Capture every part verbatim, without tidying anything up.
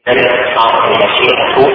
صارت المشيئة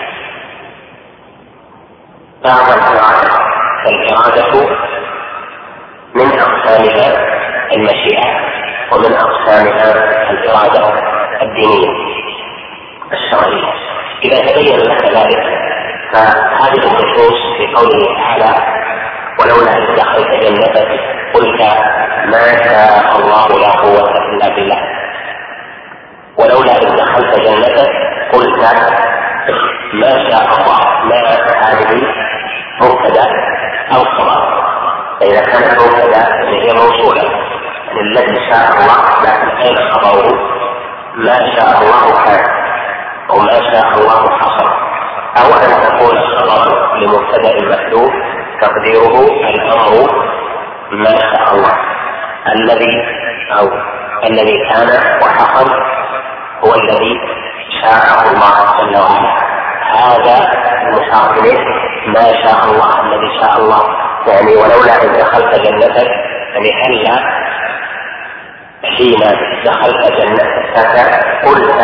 بعد الإرادة، فالإرادة من أقسامها المشيئة ومن أقسامها الإرادة الدينية الشرعية. إذا تبين لك ذلك فهذه النصوص في قوله تعالى ولولا إذ دخلت جنتك قلت ما شاء الله لا قوة إلا بالله، ولولا إذ دخلت جنتك قلت ما شاء الله، ما هذه مبتدأ أو خبر، فإذا كانت مبتدأ هي موصولة يعني الذي شاء الله، لكن أين خبره؟ ما شاء الله كان أو ما شاء الله حصل، أو أن تكون خبرا لمبتدأ محذوف تقديره الأمر ما شاء الله، الذي أو الذي كان وحصل هو الذي شاء الله جل وعلا. هذا المشار إليه ما شاء الله الذي شاء الله، يعني ولولا إن دخلت جنتك، يعني هلا حين دخلت جنتك قلت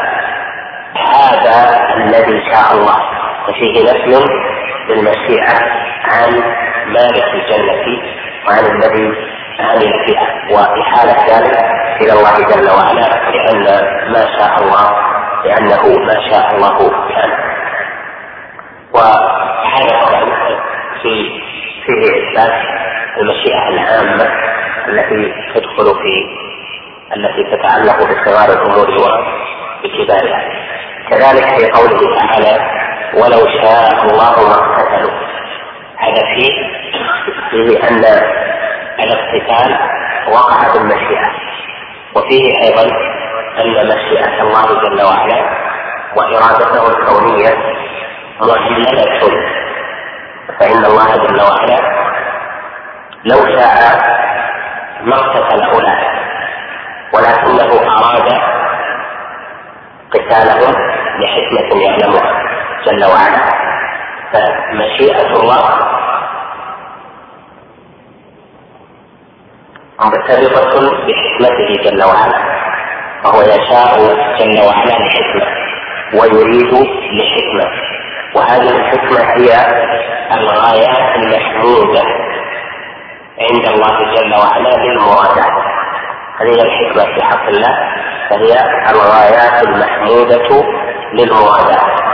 هذا الذي شاء الله، وفيه نفي بالمشيئة عن مالك الجنة وعن الذي عمل فيها، وإحالة ذلك إلى الله جل وعلا، لأن ما شاء الله لأنه ما شاء الله كان. وهذا طبعا في فيه إثبات المشيئة العامة التي تدخل في التي تتعلق بصغار الأمور وبكبارها. كذلك في قوله تعالى ولو شاء الله ما اقتتلوا، هذا فيه فيه أن الاقتتال وقع بالمشيئة، وفيه أيضا أن مشيئة الله جل وعلا وإرادته الكونية محللة، فإن الله جل وعلا لو شاء ما اقتتل أولئك، ولكنه أراد قتالهم لحكمة يعلمها جل وعلا. فمشيئة الله مرتبطة بحكمته جل وعلا، وهو يشاء جل وعلا لحكمة ويريد لحكمة، وهذه الحكمة هي الغايات المحمودة عند الله جل وعلا للمرادات. هذه الحكمة في حق الله فهي الغايات المحمودة للمرادات.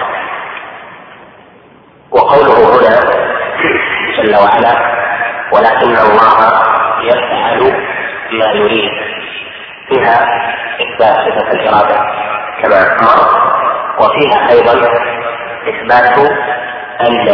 وقوله هنا جل وعلا ولكن الله يفعل ما يريد، فيها إثبات صفة الإرادة كما مر، وفيها أيضا إثبات أن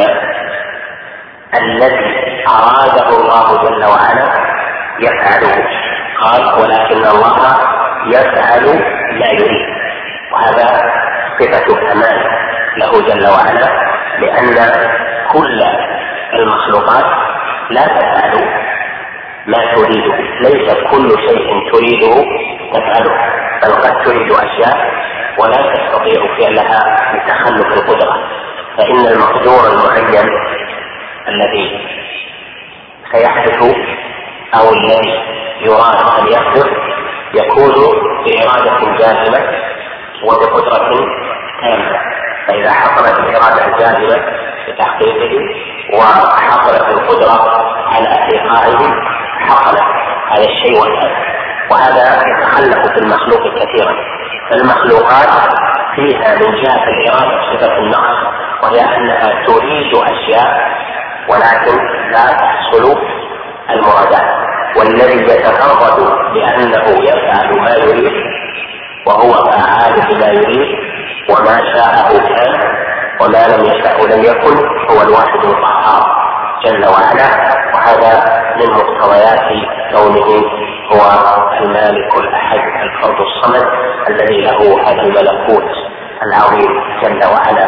الذي أراده الله جل وعلا يفعله، قال ولكن الله يفعل ما يريد، وهذا صفة كمال له جل وعلا، لأن كل المخلوقات لا تفعل ما تريده، ليس كل شيء تريده تفعله، بل قد تريد أشياء ولا تستطيع فعلها بتخلف القدرة، فإن المقدور المعين الذي سيحدث أو الذي يراد أن يحدث يكون بإرادة جازمة وبقدرة تامة، فإذا حصلت الإرادة الجازمة بتحقيقه وحصلت القدرة على إيقاعه حصل هذا الشيء والهذا، وهذا يتخلف في المخلوق كثيرا. فالمخلوقات فيها من جهة الإرادة صفة النقص، وهي أنها تريد أشياء ولكن لا تحصل المرادات، والذي يتفرد بأنه يفعل ما يريد وهو فعال بما يريد، وما شاءه كان وما لم يشاء لم يكن، هو الواحد القهار جل وعلا. وهذا من مقتضيات كونه هو المالك الأحد الفرد الصمد الذي له هذا الملكوت العظيم جل وعلا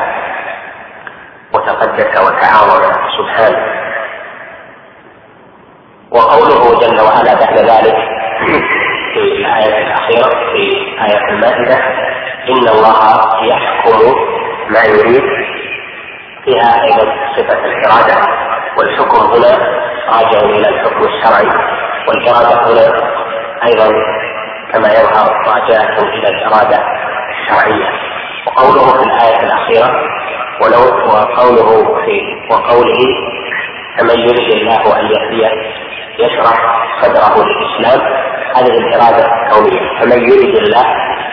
وتقدس وتعاظم سبحانه. وقوله جل وعلا بعد ذلك في الآية الأخيرة في آية المائدة إن الله يحكم ما يريد، فيها أيضا صفة الإرادة، والحكم هنا راجع إلى الحكم الشرعي، والإرادة هنا أيضا كما يظهر راجعة إلى الإرادة الشرعية. وقوله في الآية الأخيرة ولو وقوله في وقوله فمن يريد الله أن يهديه يشرح صدره للإسلام، هذه الإرادة الكونية. فمن يريد الله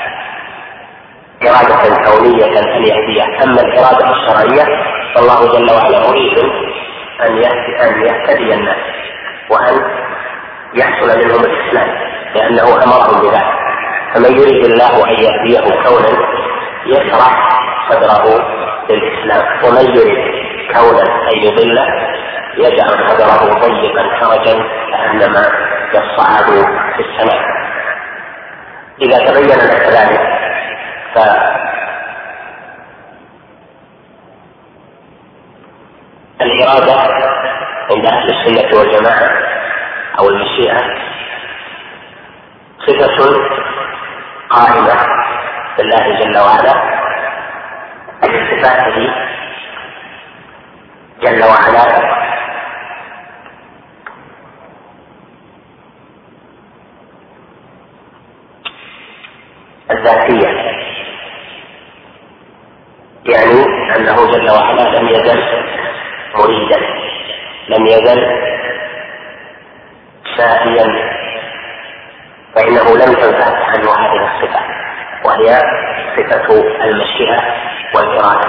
إرادة كونية أن يهديه. أما الإرادة الشرعية فالله جل وعلا يريد أن يهتدي الناس وأن يحصل منهم الإسلام لأنه أمرهم بذلك. فمن يريد الله أن يهديه كونا يشرح صدره للإسلام، ومن يريد كونا أن يضله يجعل صدره ضيقا حرجا كأنما يصعد في السماء. إذا تبين لك ذلك فالإرادة عند أهل السنة والجماعة أو المشيئة صفة قائمة بالله جل وعلا بصفاته جل وعلا الذاتية، يعني أنه جل وعلا لم يزل مريدا، لم يزل سائيا، فإنه لم تنفك عنه هذه الصفة وهي صفة المشيئة والإرادة،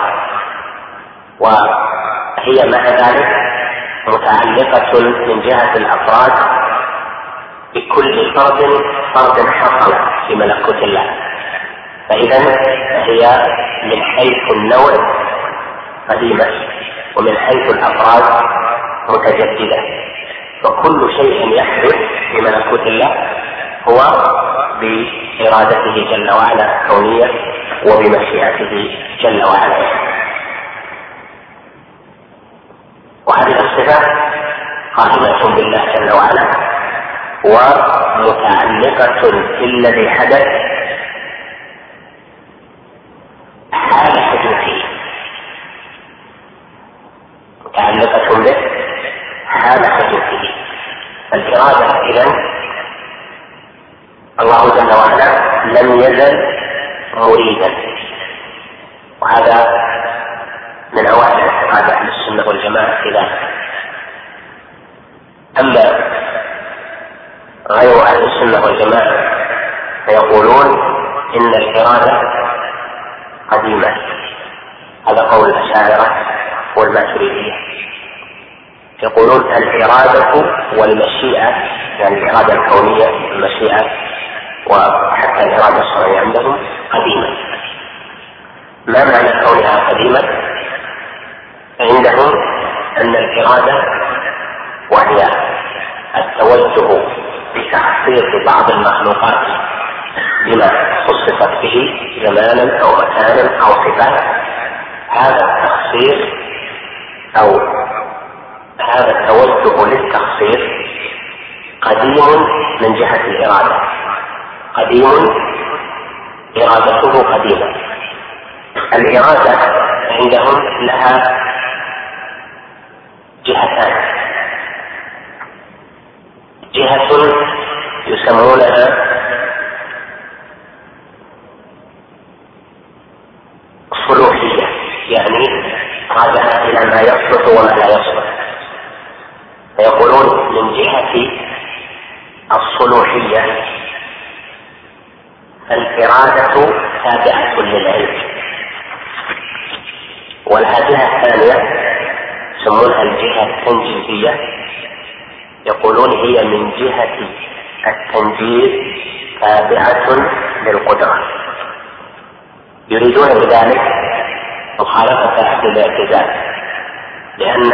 وهي مع ذلك متعلقة من جهة الأفراد بكل فرد فرد حصل في ملكوت الله، فإذا هي من حيث النوع قديمة ومن حيث الأفراد متجددة، فكل شيء يحدث في ملكوت الله هو بإرادته جل وعلا كونية وبمشيئته جل وعلا. وهذه الصفة قائمة بالله جل وعلا ومتعلقة بالذي حدث حال حدوثه، متعلقة به حال حدوثه. فالإرادة إذن الله جل وعلا لم يزل مريدا، وهذا من أوائل اعتقاد أهل السنة والجماعة في ذلك. أما غير أهل السنة والجماعة فيقولون إن الإرادة قديمة، هذا قول الأشاعرة والماتريدية، يقولون الإرادة والمشيئة، يعني الإرادة الكونية والمشيئة وحتى الإرادة الشرعية عندهم قديمة. ما معنى كونها قديمة؟ عندهم أن الإرادة وهي التوجه بتخصيص بعض المخلوقات بما خصصت به زمانا أو مكانا أو صفات، هذا التخصيص أو هذا التوجه للتخصيص قديم من جهة الإرادة، قديم إرادته قديمة. الإرادة عندهم لها جهتان، جهة يسمونها صلوحية، يعني راجعة إلى ما يصلح وما لا يصلح، فيقولون من جهة الصلوحية الإرادة تابعة للعلم. والجهة الثانية يسمونها الجهة التنجيزية، يقولون هي من جهة التنجيز تابعة للقدرة، يريدون بذلك مخالفة أهل الاعتزال، لأن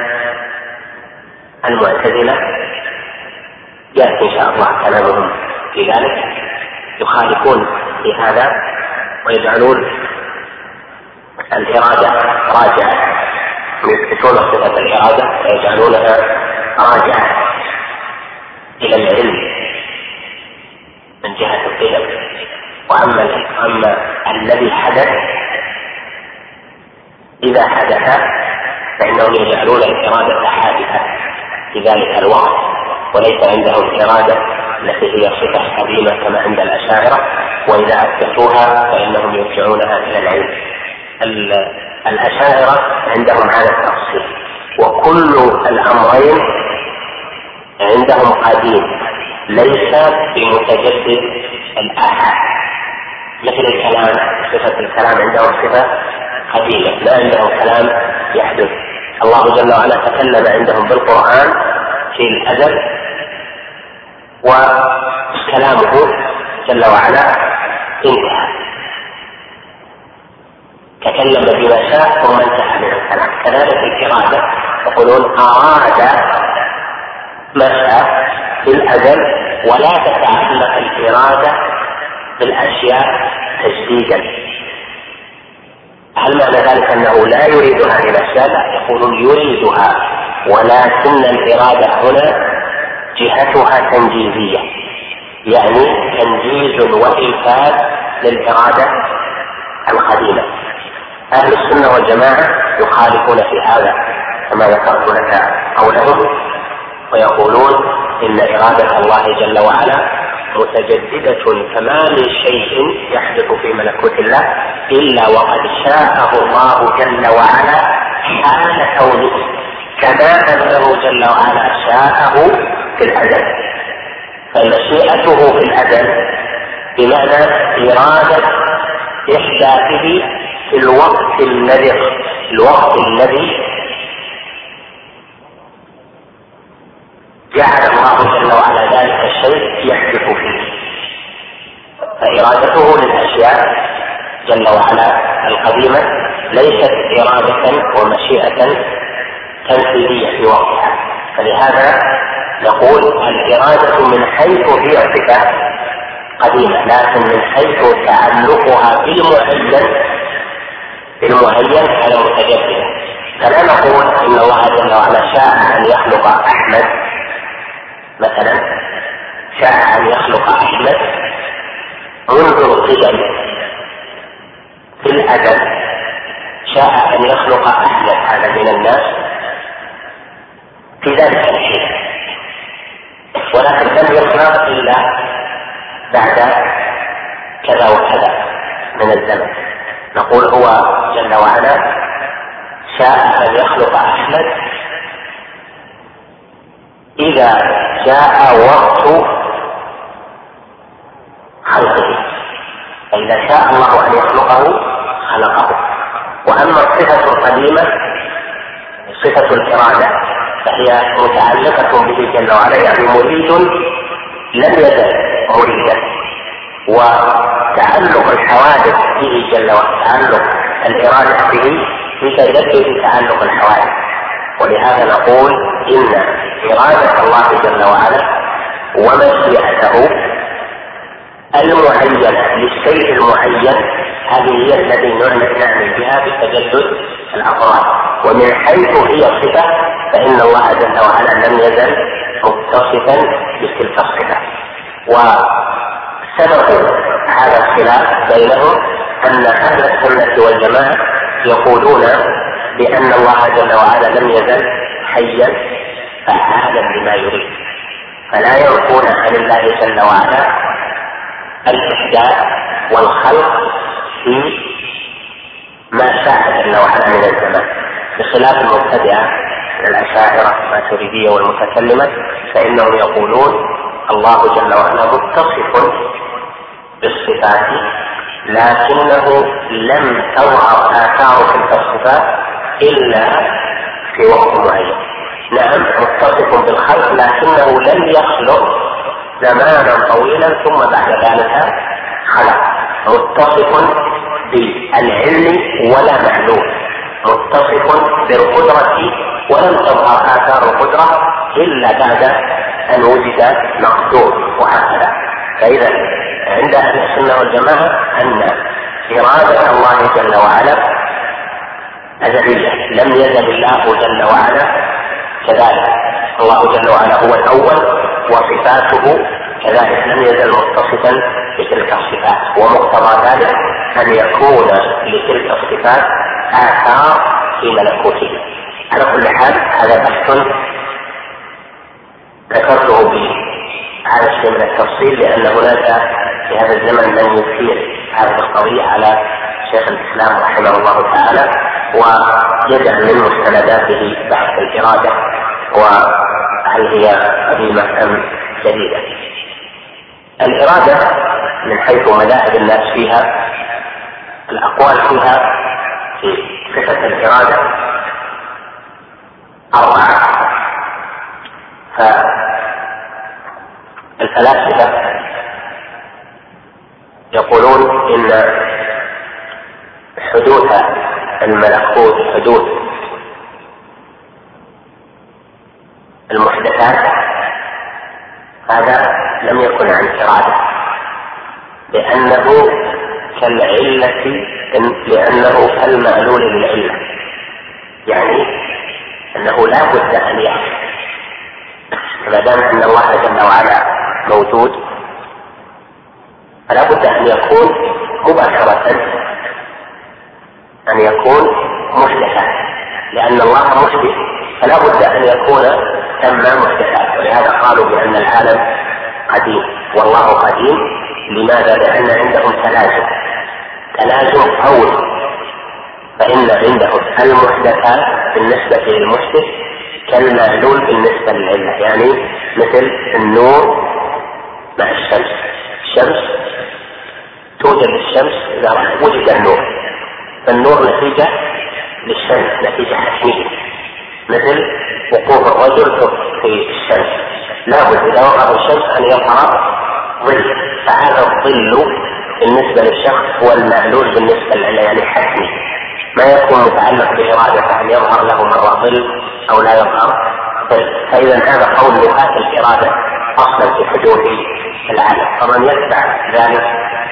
المعتزلة يأتي إن شاء الله كلامهم في ذلك، يخالفون في هذا ويجعلون الإرادة راجعة، يثبتون صفة الإرادة ويجعلونها راجعة إلى العلم من جهة القيم. وأما أما الذي حدث إذا حدث فإنهم يجعلون الإرادة حادثة في ذلك الوقت، وليس عندهم إرادة التي هي صفة قديمة كما عند الأشاعرة، وإذا أثبتوها فإنهم يرجعونها إلى العلم. الأشاعرة عندهم هذا التفصيل، وكل الأمرين عندهم قديم ليس بمتجدد الآحاد، مثل الكلام، صفة الكلام عندهم صفة قديمة، لا عندهم كلام يحدث. الله جل وعلا تكلم عندهم بالقرآن في الأزل، وكلامه جل وعلا انتهى، تكلم بما شاء ثم انتهى من الكلام. كذلك الإرادة، يقولون أراد ما شاء في الأزل، ولا تتعلق الإرادة بالأشياء تجديدا. هل معنى ذلك أنه لا يريدها للأشياء؟ لا، يقولون يريدها، ولكن الإرادة هنا جهتها تنجيزية، يعني تنجيز وإنفاذ للإرادة القديمة. أهل السنة والجماعة يخالفون في هذا كما ذكرت لك قولهم، ويقولون إن إرادة الله جل وعلا متجددة، كما من شيء يحدث في ملكوت الله إلا وقد شاءه الله جل وعلا حال كونه، كما أنه جل وعلا شاءه في الأزل. فمشيئته في الأزل بمعنى إرادة إحداثه في الوقت الذي الوقت الذي جعل الله جل وعلا ذلك الشيء يحدث فيه. فإرادته للأشياء جل وعلا القديمة ليست إرادة ومشيئة تنفيذية في وقتها. فلهذا نقول الإرادة من حيث هي صفة قديمة، لكن من حيث تعلقها بالمعين بالمعين على متجدد. فلا نقول إن الله جل وعلا شاء أن يخلق أحمد مثلا، شاء أن يخلق أحمد منذ القدم في الأزل، شاء أن يخلق أحمد هذا من الناس في ذلك الحين، ولكن لم يخلق إلا بعد كذا وكذا من الزمن. نقول هو جل وعلا شاء أن يخلق أحمد إذا جاء وقت خلقه، فإذا شاء الله أن يخلقه خلقه. وأما الصفة القديمة صفة الإرادة فهي متعلقة به جل وعلا، يعني مريد لم يزل مريدا، وتعلق الحوادث به جل وعلا، تعلق الإرادة به يتجدد تعلق الحوادث. ولهذا نقول إن إرادة الله جل وعلا ومشيئته المعينة للشيء المعين هذه هي التي نعني بها بتجدد الأفراد. ومن حيث هي صفة فإن الله جل وعلا لم يزل متصفا بتلك الصفة. وسبب هذا الخلاف بينهم أن أهل السنة والجماعة يقولون بأن الله جل وعلا لم يزل حيا فعالا بما يريد، فلا ينفون عن الله جل وعلا الإحداث والخلق في ما شاء جل وعلا من الزمان، بخلاف المبتدعة الأشاعرة الماتريدية والمتكلمة، فإنهم يقولون الله جل وعلا متصف بالصفات لكنه لم تظهر آثار تلك الصفات إلا في وقت معين. نعم متصف بالخلق لكنه لم يخلق زمانا طويلا ثم بعد ذلك خلق. متصف بالعلم ولا معلوم، متصف بالقدرة ولم تظهر آثار القدرة إلا بعد أن وجد مقدور، وهكذا. فإذا عند أهل السنة والجماعة أن إرادة الله جل وعلا أزلية، لم يزل الله جل وعلا كذلك. الله جل وعلا هو الأول وصفاته كذلك لم يزل متصفا بتلك الصفات، ومقتضى ذلك أن يكون لتلك الصفات آثار في ملكوته. على كل حال هذا بحث ذكرته بهذا الشيء من التفصيل، لأن هناك في هذا الزمن من يثير هذه القضية على شيخ الإسلام رحمه الله تعالى ويجعل من مستنداته بحث الإرادة وهل هي قديمة أم جديدة. الإرادة من حيث مذاهب الناس فيها الأقوال فيها في صفة الإرادة أربعة. فالفلاسفة يقولون إن حدوث الملكوت حدوث المحدثات هذا لم يكن عن إرادة، لأنه كالعلة لأنه كالمعلول للعلة، يعني أنه لا بد أن يحدث. ما دام أن الله جل وعلا موجود فلا بد أن يكون مباشرة أن يكون محدثا، لأن الله محدث فلا بد أن يكون ثم محدثات. ولهذا قالوا بأن العالم قديم والله قديم. لماذا؟ لأن عندهم تلازم تلازم قوي، فإن عندهم المحدثات بالنسبة للمحدث كالمعلول بالنسبة للعلة، يعني مثل النور مع الشمس. الشمس توجد الشمس إذا وجد النور، فالنور نتيجة للشمس، نتيجة حتمية، مثل وقوف الرجل في الشمس لابد إذا وقف الشمس أن يظهر ظل، فهذا الظل بالنسبة للشخص هو المعلول بالنسبة للعلة، يعني حتمي، ما يكون متعلق بإرادة أن يظهر له مرة ظل أو لا يظهر ظل. فإذا هذا قول نفاة الإرادة أصلا في حدوث العالم، فمن يتبع ذلك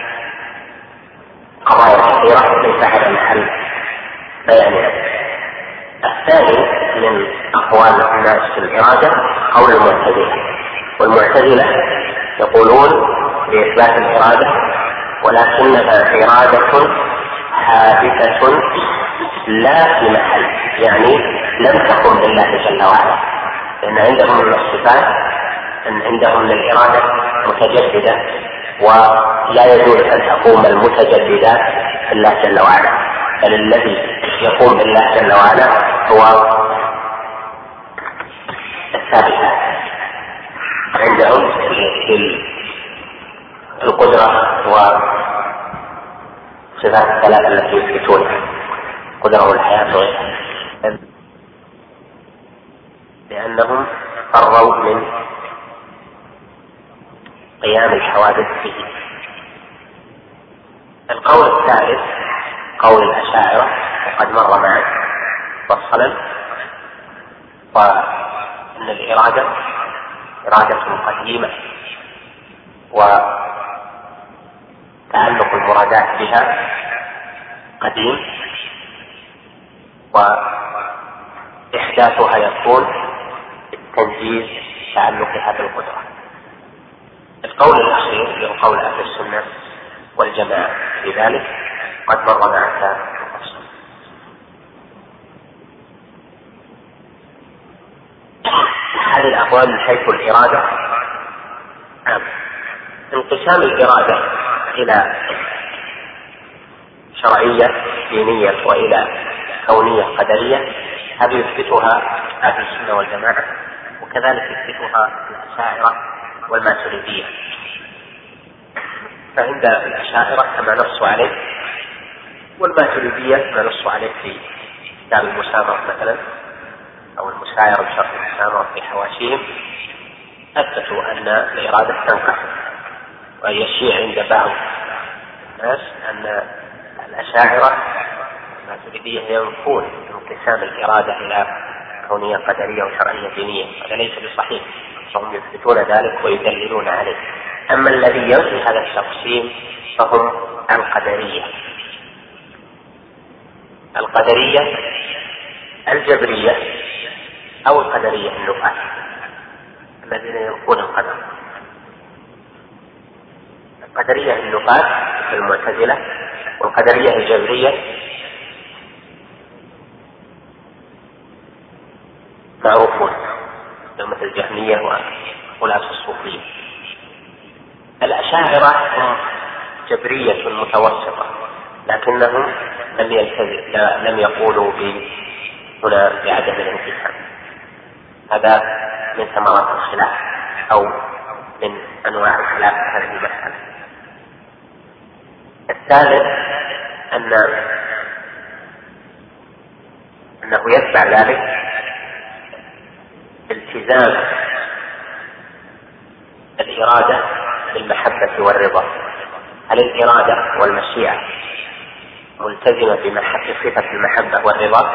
قضايا كثيرة ليس هذا محل بيانها. الثاني من أقوال الناس في الإرادة قول المعتزلة، والمعتزلة يقولون بإثبات الإرادة ولكنها إرادة حادثة لا في محل، يعني لم تكن لله جل وعلا، لأن عندهم من الصفات أن عندهم للإرادة متجددة ولا يجوز أن تقوم المتجددات بالله جل وعلا، بل الذي يقوم بالله جل وعلا هو الثابتات. عندهم القدرة وصفات الثلاثة التي يثبتونها، القدرة والحياة وغيرها، لأنهم فروا من قيام الحوادث به. القول الثالث قول الأشاعرة وقد مر معنا مفصلا، وأن الإرادة إرادة قديمة وتعلق المرادات بها قديم، وإحداثها يكون بالتنجيز تعلقها بالقدرة. القول الأخير هو قول أهل السنة والجماعة في ذلك قد مر معك مفصلا. هذه الأقوال من حيث الإرادة عام. انقسام الإرادة إلى شرعية دينية وإلى كونية قدرية هذه يثبتها أهل السنة والجماعة، وكذلك يثبتها الأشاعرة والماتريدية. فعند الأشاعرة كما نصوا عليه، والماتريدية ما نصوا عليه في كتاب المسامرة مثلا أو المسايرة بشرط المسامرة في حواشيهم، أثبتوا أن الإرادة تنقسم. وهي الشيء عند بعض الناس أن الأشاعرة الماتريدية ينفون انقسام الإرادة إلى كونية قدرية وشرعية دينية، هذا ليس بصحيح، فهم يثبتون ذلك ويدللون عليه. أما الذي ينفي هذا التقسيم فهم القدرية. القدرية الجبرية أو القدرية النفاة الذين ينفون القدر. القدرية النفاة المعتزلة، والقدرية الجبرية معروفون مثل الجهمية وغلاة الصوفية. الأشاعرة هم جبرية متوسطة، لكنهم لم يلتزم لم يقولوا هنا بعدم الانقسام. هذا من ثمرات الخلاف أو من أنواع الخلاف في هذه المسألة. الثالث أن أنه يتبع ذلك التزام الإرادة بالمحبة والرضا. هل الإرادة والمشيئة ملتزمة بصفة المحبة والرضا؟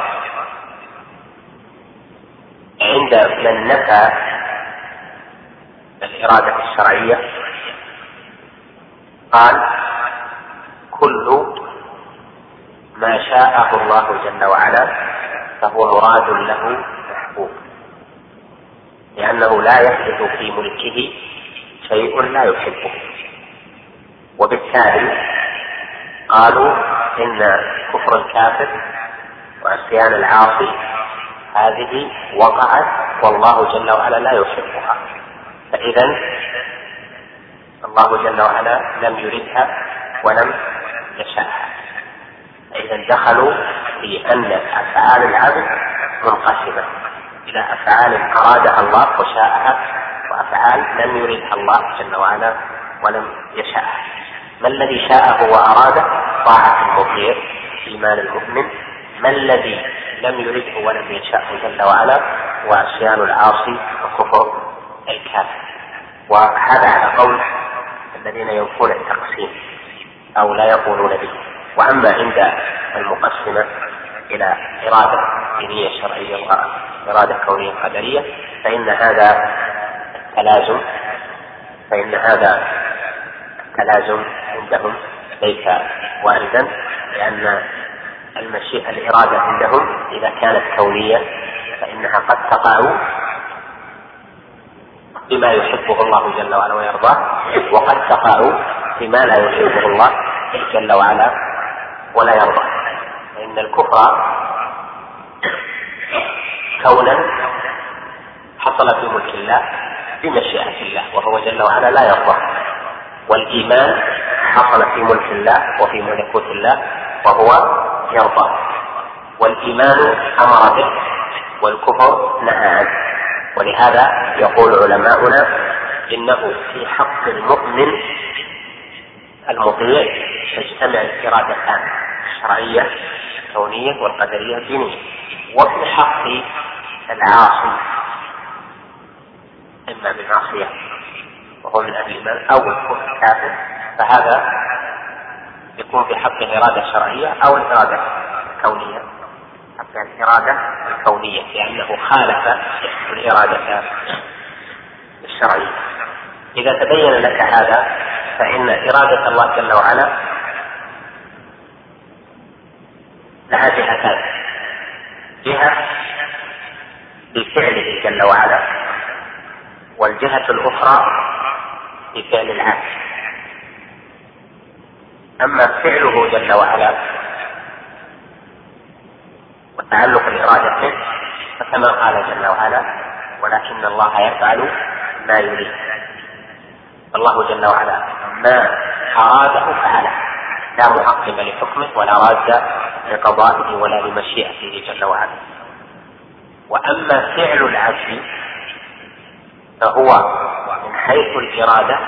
عند من نفى الإرادة الشرعية قال كل ما شاءه الله جل وعلا فهو مراد له محبوب، لأنه لا يحدث في ملكه شيء لا يحبه. وبالتالي قالوا إن كفر الكافر وعصيان العاصي هذه وقعت والله جل وعلا لا يحبها، فإذا الله جل وعلا لم يردها ولم يشاءها، فإذا دخلوا في أن أفعال العبد منقسمة إلى أفعال أرادها الله وشاءها وأفعال لم يردها الله جل وعلا ولم يشاءها. ما الذي شاءه وأراده؟ طاعة المطيع، إيمان المؤمن. ما الذي لم يرده ولم يشاءه جل وعلا؟ وعصيان العاصي وكفر الكافر. وهذا على قول الذين ينفون التقسيم أو لا يقولون به. وأما عند المقسمة إلى إرادة دينية شرعية وإرادة كونية قدرية فإن هذا التلازم فإن هذا التلازم عندهم ليس واردا، لأن المشيئة الإرادة عندهم إذا كانت كونية فإنها قد تقع بما يحبه الله جل وعلا ويرضاه، وقد تقع بما لا يحبه الله جل وعلا ولا يرضاه. فإن الكفر كونا حصل في ملك الله بمشيئة الله وهو جل وعلا لا يرضى، والإيمان حصل في ملك الله وفي ملكوت الله وهو يرضى. والإيمان أمر به والكفر نهى عنه. ولهذا يقول علماؤنا إنه في حق المؤمن المطيع تجتمع الإرادتان الشرعية الكونية والقدرية الدينية، وفي حق العاصي إما بالمعصية وهو من أهل الإيمان أو الكفر الكافر فهذا يكون في حق الإرادة الشرعية أو الإرادة الكونية، حتى الإرادة الكونية لأنه خالف الإرادة الشرعية. إذا تبين لك هذا فإن إرادة الله جل وعلا لها جهتان: جهة بفعله جل وعلا، والجهة الأخرى بفعل العبد. أما فعله جل وعلا وتعلق الإرادة به فكما قال جل وعلا: ولكن الله يفعل ما يريد. الله جل وعلا ما أراده فعله، لا معقب لحكمه ولا راد لقضائه ولا لمشيئته جل وعلا. وأما فعل العبد فهو من حيث الإرادة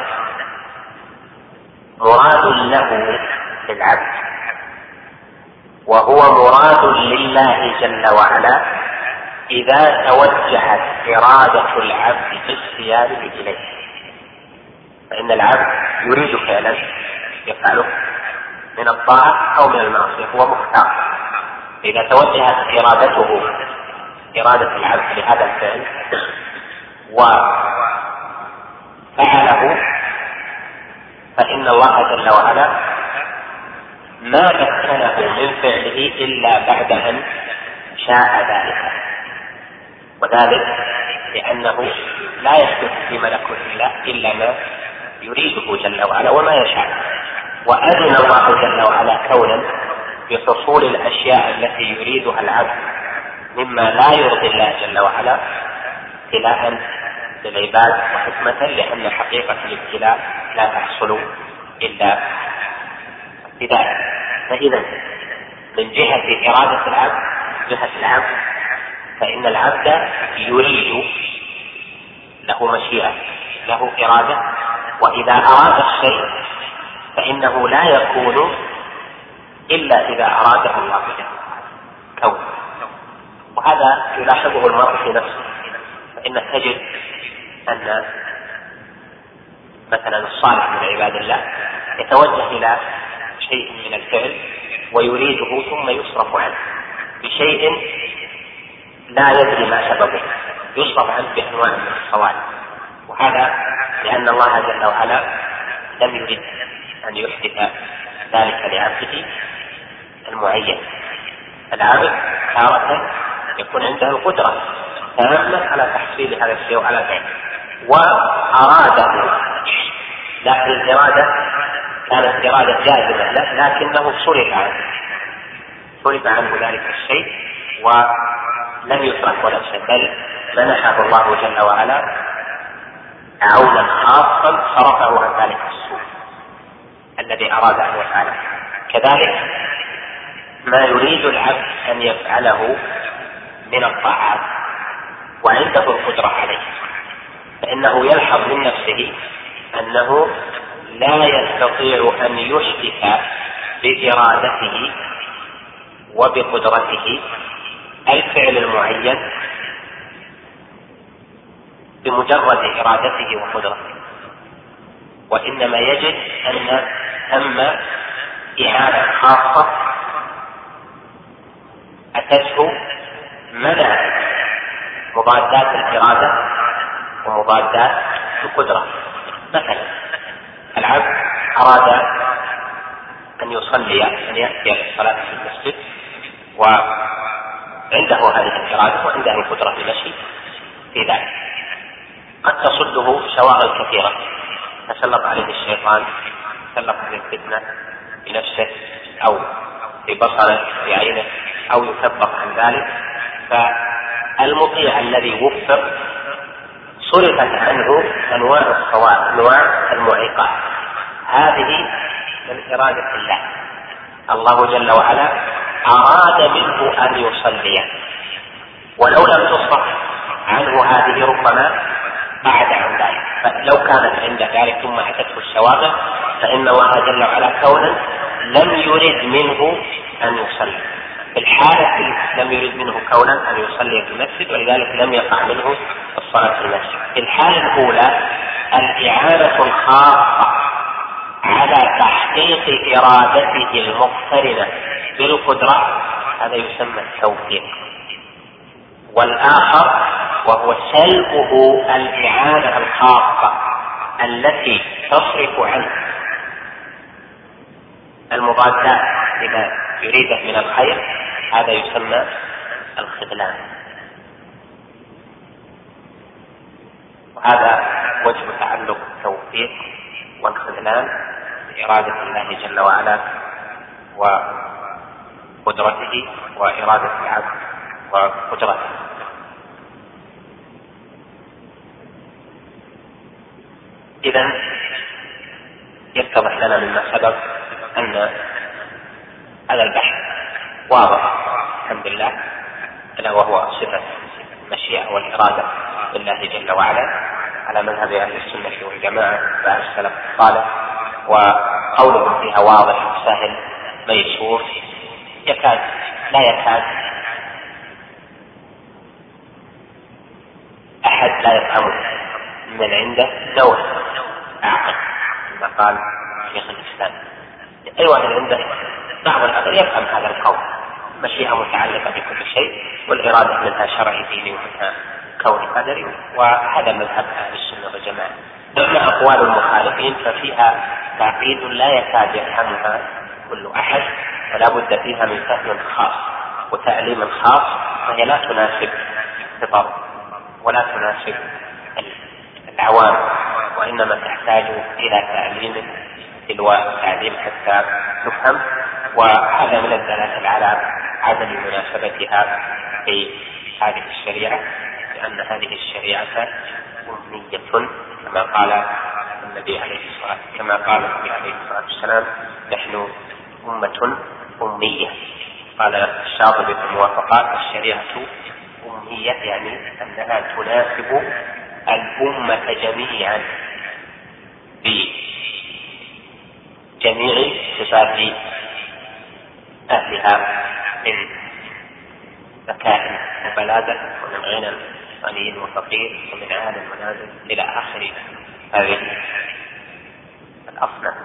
مراد له للعبد، وهو مراد لله جل وعلا إذا توجهت إرادة العبد باختياره إليه. فإن العبد يريد فعلا يفعله من الطاعة أو من المعصية، هو مختار. إذا توجهت إرادته إرادة العبد لهذا الفعل وفعله فإن الله جل وعلا ما مكنه من فعله إلا بعد أن شاء ذلك، وذلك لأنه لا يحدث في ملكوت الله إلا ما يريده جل وعلا وما يشاء. وأذن الله جل وعلا كونا بحصول الأشياء التي يريدها العبد مما لا يرضي الله جل وعلا ابتلاء للعباد وحكمة، لأن حقيقة الابتلاء لا تحصل إلا بذلك. فإذا من جهة إرادة العبد جهة العبد فإن العبد يريد، له مشيئة، له إرادة، وإذا أراد الشيء فإنه لا يكون إلا إذا أراده الله كون. وهذا يلاحظه المرء في نفسه، فإنك تجد أن مثلا الصالح من عباد الله يتوجه إلى شيء من الفعل ويريده ثم يصرف عنه بشيء لا يدري ما سببه، يصرف عنه بأنواع من الصوالح. وهذا لأن الله جل وعلا لم يرد أن يحدث ذلك لعبده المعين. العبد تارة يكون عنده القدرة تامة على تحصيل هذا الشيء وعلى ذلك وأراده، لكن الإرادة كانت إرادة جازمة لكنه صرف عنه صرف عنه ذلك الشيء ولم يترك ولا شيء، بل منحه الله جل وعلا عونا خاصا صرفه عن ذلك السوء الذي أراد أن يفعله. كذلك ما يريد العبد أن يفعله من الطاعات وعنده القدرة عليه، فإنه يلحظ من نفسه أنه لا يستطيع أن يحدث بإرادته وبقدرته الفعل المعين بمجرد إرادته وقدرته، وإنما يجد أن ثم إعانة خاصة أتته منع مضادات الإرادة ومضادات القدرة. مثلا العبد أراد أن يصلي أن يأتي الصلاة في المسجد وعنده هذه الإرادة وعنده القدرة في المشي في ذلك، قد تصده شواغل كثيرة، تسلط عليه الشيطان، تسلط عليه الفتنة بنفسه أو في بصره في عينه أو يثبط عن ذلك. فالمطيع الذي وفق صرفت عنه أنواع الصواب أنواع المعيقات، هذه من إرادة الله. الله جل وعلا أراد منه أن يصلي، ولو لم تصرف عنه هذه ربما بعد عن ذلك، فلو كانت عند ذلك ثم أتته الشواغل فإن الله جل وعلا كونا لم يرد منه أن يصلي. في الحالة لم يرد منه كونا أن يصلي في المسجد ولذلك لم يقع منه الصلاة في المسجد. في الحالة الأولى الإعانة الخاصة على تحقيق إرادته المقترنة بالقدرة هذا يسمى التوفيق، والآخر وهو سلبه الإعانة الخاصة التي تصرف عنه المضادات إذا يريده من الخير، هذا يسمى الخذلان. وهذا وجه تعلق التوفيق والخذلان بإرادة الله جل وعلا وقدرته وإرادة العبد وقدرته. إذن يتضح لنا مما سبق أن هذا البحث واضح الحمد لله، ألا وهو صفة المشيئة والإرادة لله جل وعلا على مذهب أهل السنة والجماعة والسلف الصالح، وقوله فيها واضح سهل ميسور، يكاد لا يكاد أحد لا يفهمه من عنده نوع أعقل كما قال شيخ الإسلام. أي واحد عنده بعض العقل يفهم هذا القول، مشيئة متعلقة بكل شيء والإرادة منها شرعي ديني ومنها كوني قدري، وهذا مذهب أهل السنة والجماعة. أما أقوال المخالفين ففيها تعقيد لا يكاد يفهمها كل أحد، ولا بد فيها من فهم خاص وتعليم خاص، فهي لا تناسب الخطر ولا تناسب العوام، وإنما تحتاج إلى تعليم تلو تعليم حتى تفهم. وهذا من الدلالة على عدم مناسبتها في هذه الشريعة، بأن هذه الشريعة أمية كما قال النبي عليه الصلاة كما قال النبي عليه الصلاة والسلام: نحن أمة أمية. قال الشاطبي في الموافقات: الشريعة أمية يعني أنها تناسب الأمة جميعا بجميع صفات أهلها من ذكاء وبلاغة ومن غنى غني وفقير ومن عالم ونازل إلى آخر هذه الأصناف.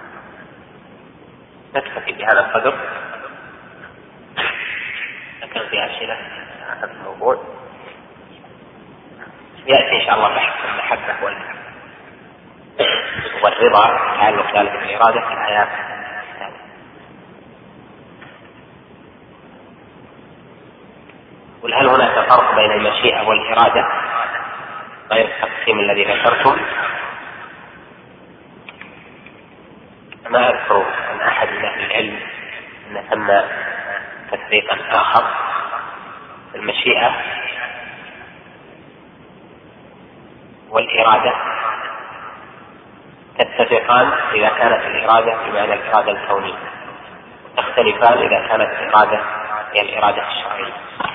نكتفي بهذا القدر. لكن في أسئلة عن هذا الموضوع يأتي إن شاء الله بحث المحبة والرضا تعلق ذلك بالإرادة في الآيات. وهل هناك فرق بين المشيئة والإرادة غير التقسيم الذي ذكرتم؟ ما أذكر عن أحد من أهل العلم أن ثم تفريقا آخر. المشيئة والإرادة تتفقان إذا كانت الإرادة بمعنى الإرادة الكونية، تختلفان إذا كانت الإرادة هي الإرادة الشرعية.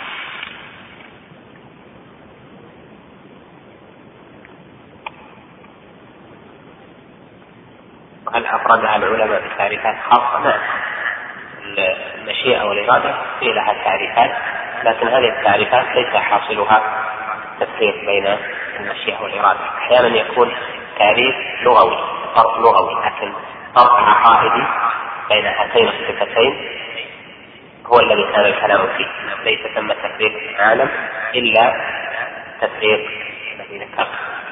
هل أفردها العلماء بتعريفات خاصة؟ نعم، المشيئة والإرادة هي لها تعريفات، لكن هذه التعريفات ليس حاصلها تفريق بين المشيئة والإرادة. أحيانا يكون تعريف لغوي، فرق لغوي، لكن فرق عقائدي بين هاتين الصفتين هو الذي كان الكلام فيه. ليس ثم تفريق عالم إلا تفريق الذي ذكرت.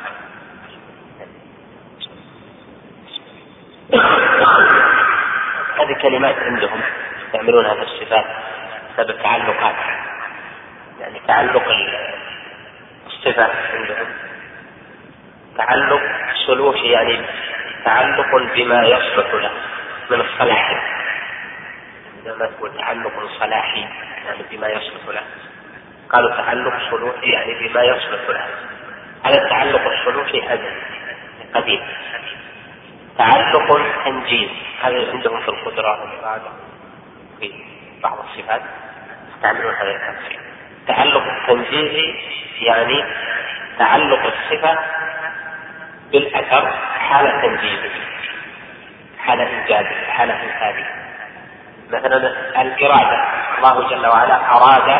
هذه كلمات عندهم يستعملونها في الصفات بسبب التعلقات، يعني تعلق الصفة عندهم تعلق سلوكي، يعني تعلق بما يصلح له من الصلاح. عندما تقول تعلق صلاحي يعني بما يصلح له، قالوا تعلق سلوكي يعني بما يصلح له. هذا التعلق السلوكي أزلي قديم. تعلق تنجيز هذا عندهم في القدرة والإرادة في بعض الصفات يستعملون هذا التفسير. تعلق التنجيزي يعني تعلق الصفة بالأثر حالة تنجيزه، حالة إنجازه، حالة إنتاجه. مثلا الإرادة، الله جل وعلا أراد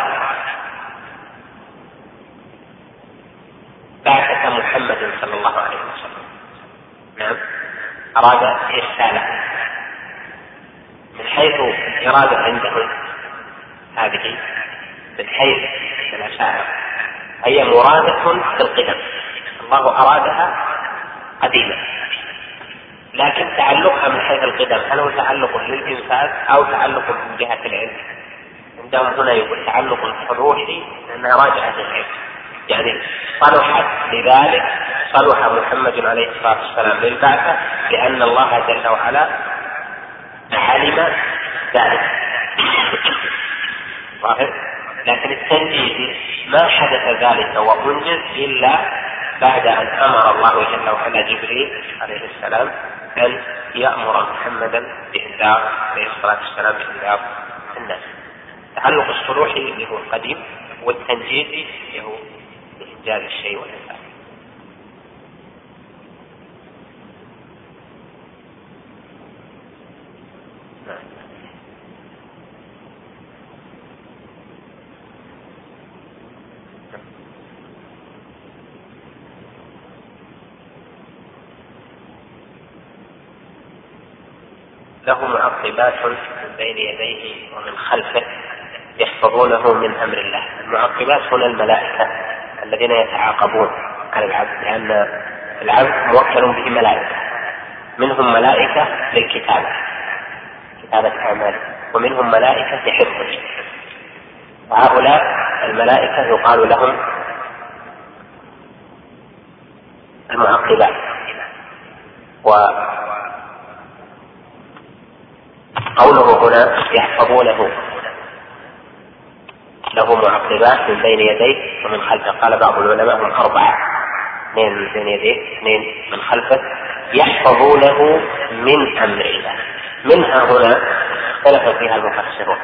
بعثة محمد صلى الله عليه وسلم. نعم، أراد إرساله. من حيث الإرادة عندهم هذه من حيث الأشاعرة هي مرادة في القدم، الله أرادها قديما، لكن تعلقها من حيث القدم هل هو تعلق للإنفاذ أو تعلق من جهة العلم؟ عندهم هنا يقول تعلق روحي لأنها راجعة للعلم، يعني صلحت لذلك صلح محمد عليه الصلاة والسلام للبعثة لأن الله جل وعلا علم ذلك. لكن التنجيز ما حدث ذلك وأنجز إلا بعد أن أمر الله جل وعلا جبريل عليه السلام أن يأمر محمدا بإنذار عليه الصلاة والسلام بإنذار الناس. تعلق الصلوحي اللي هو القديم، والتنجيزي اللي هو إنجاز الشيء والإنفاذ. له معقبات من بين يديه ومن خلفه يحفظونه من أمر الله. المعقبات هنا الملائكة الذين يتعاقبون على العبد، لأن العبد موكل به ملائكة، منهم ملائكة للكتابة كتابة أعماله، ومنهم ملائكة لحفظه. وهؤلاء الملائكة يقال لهم المعقبات. وقوله هنا يحفظونه له معقبات من بين يديه ومن خلفه. قال بعض العلماء هم أربعة، اثنين من بين يديه اثنين من خلفه يحفظونه من أمر الله. منها هنا اختلف فيها المفسرون،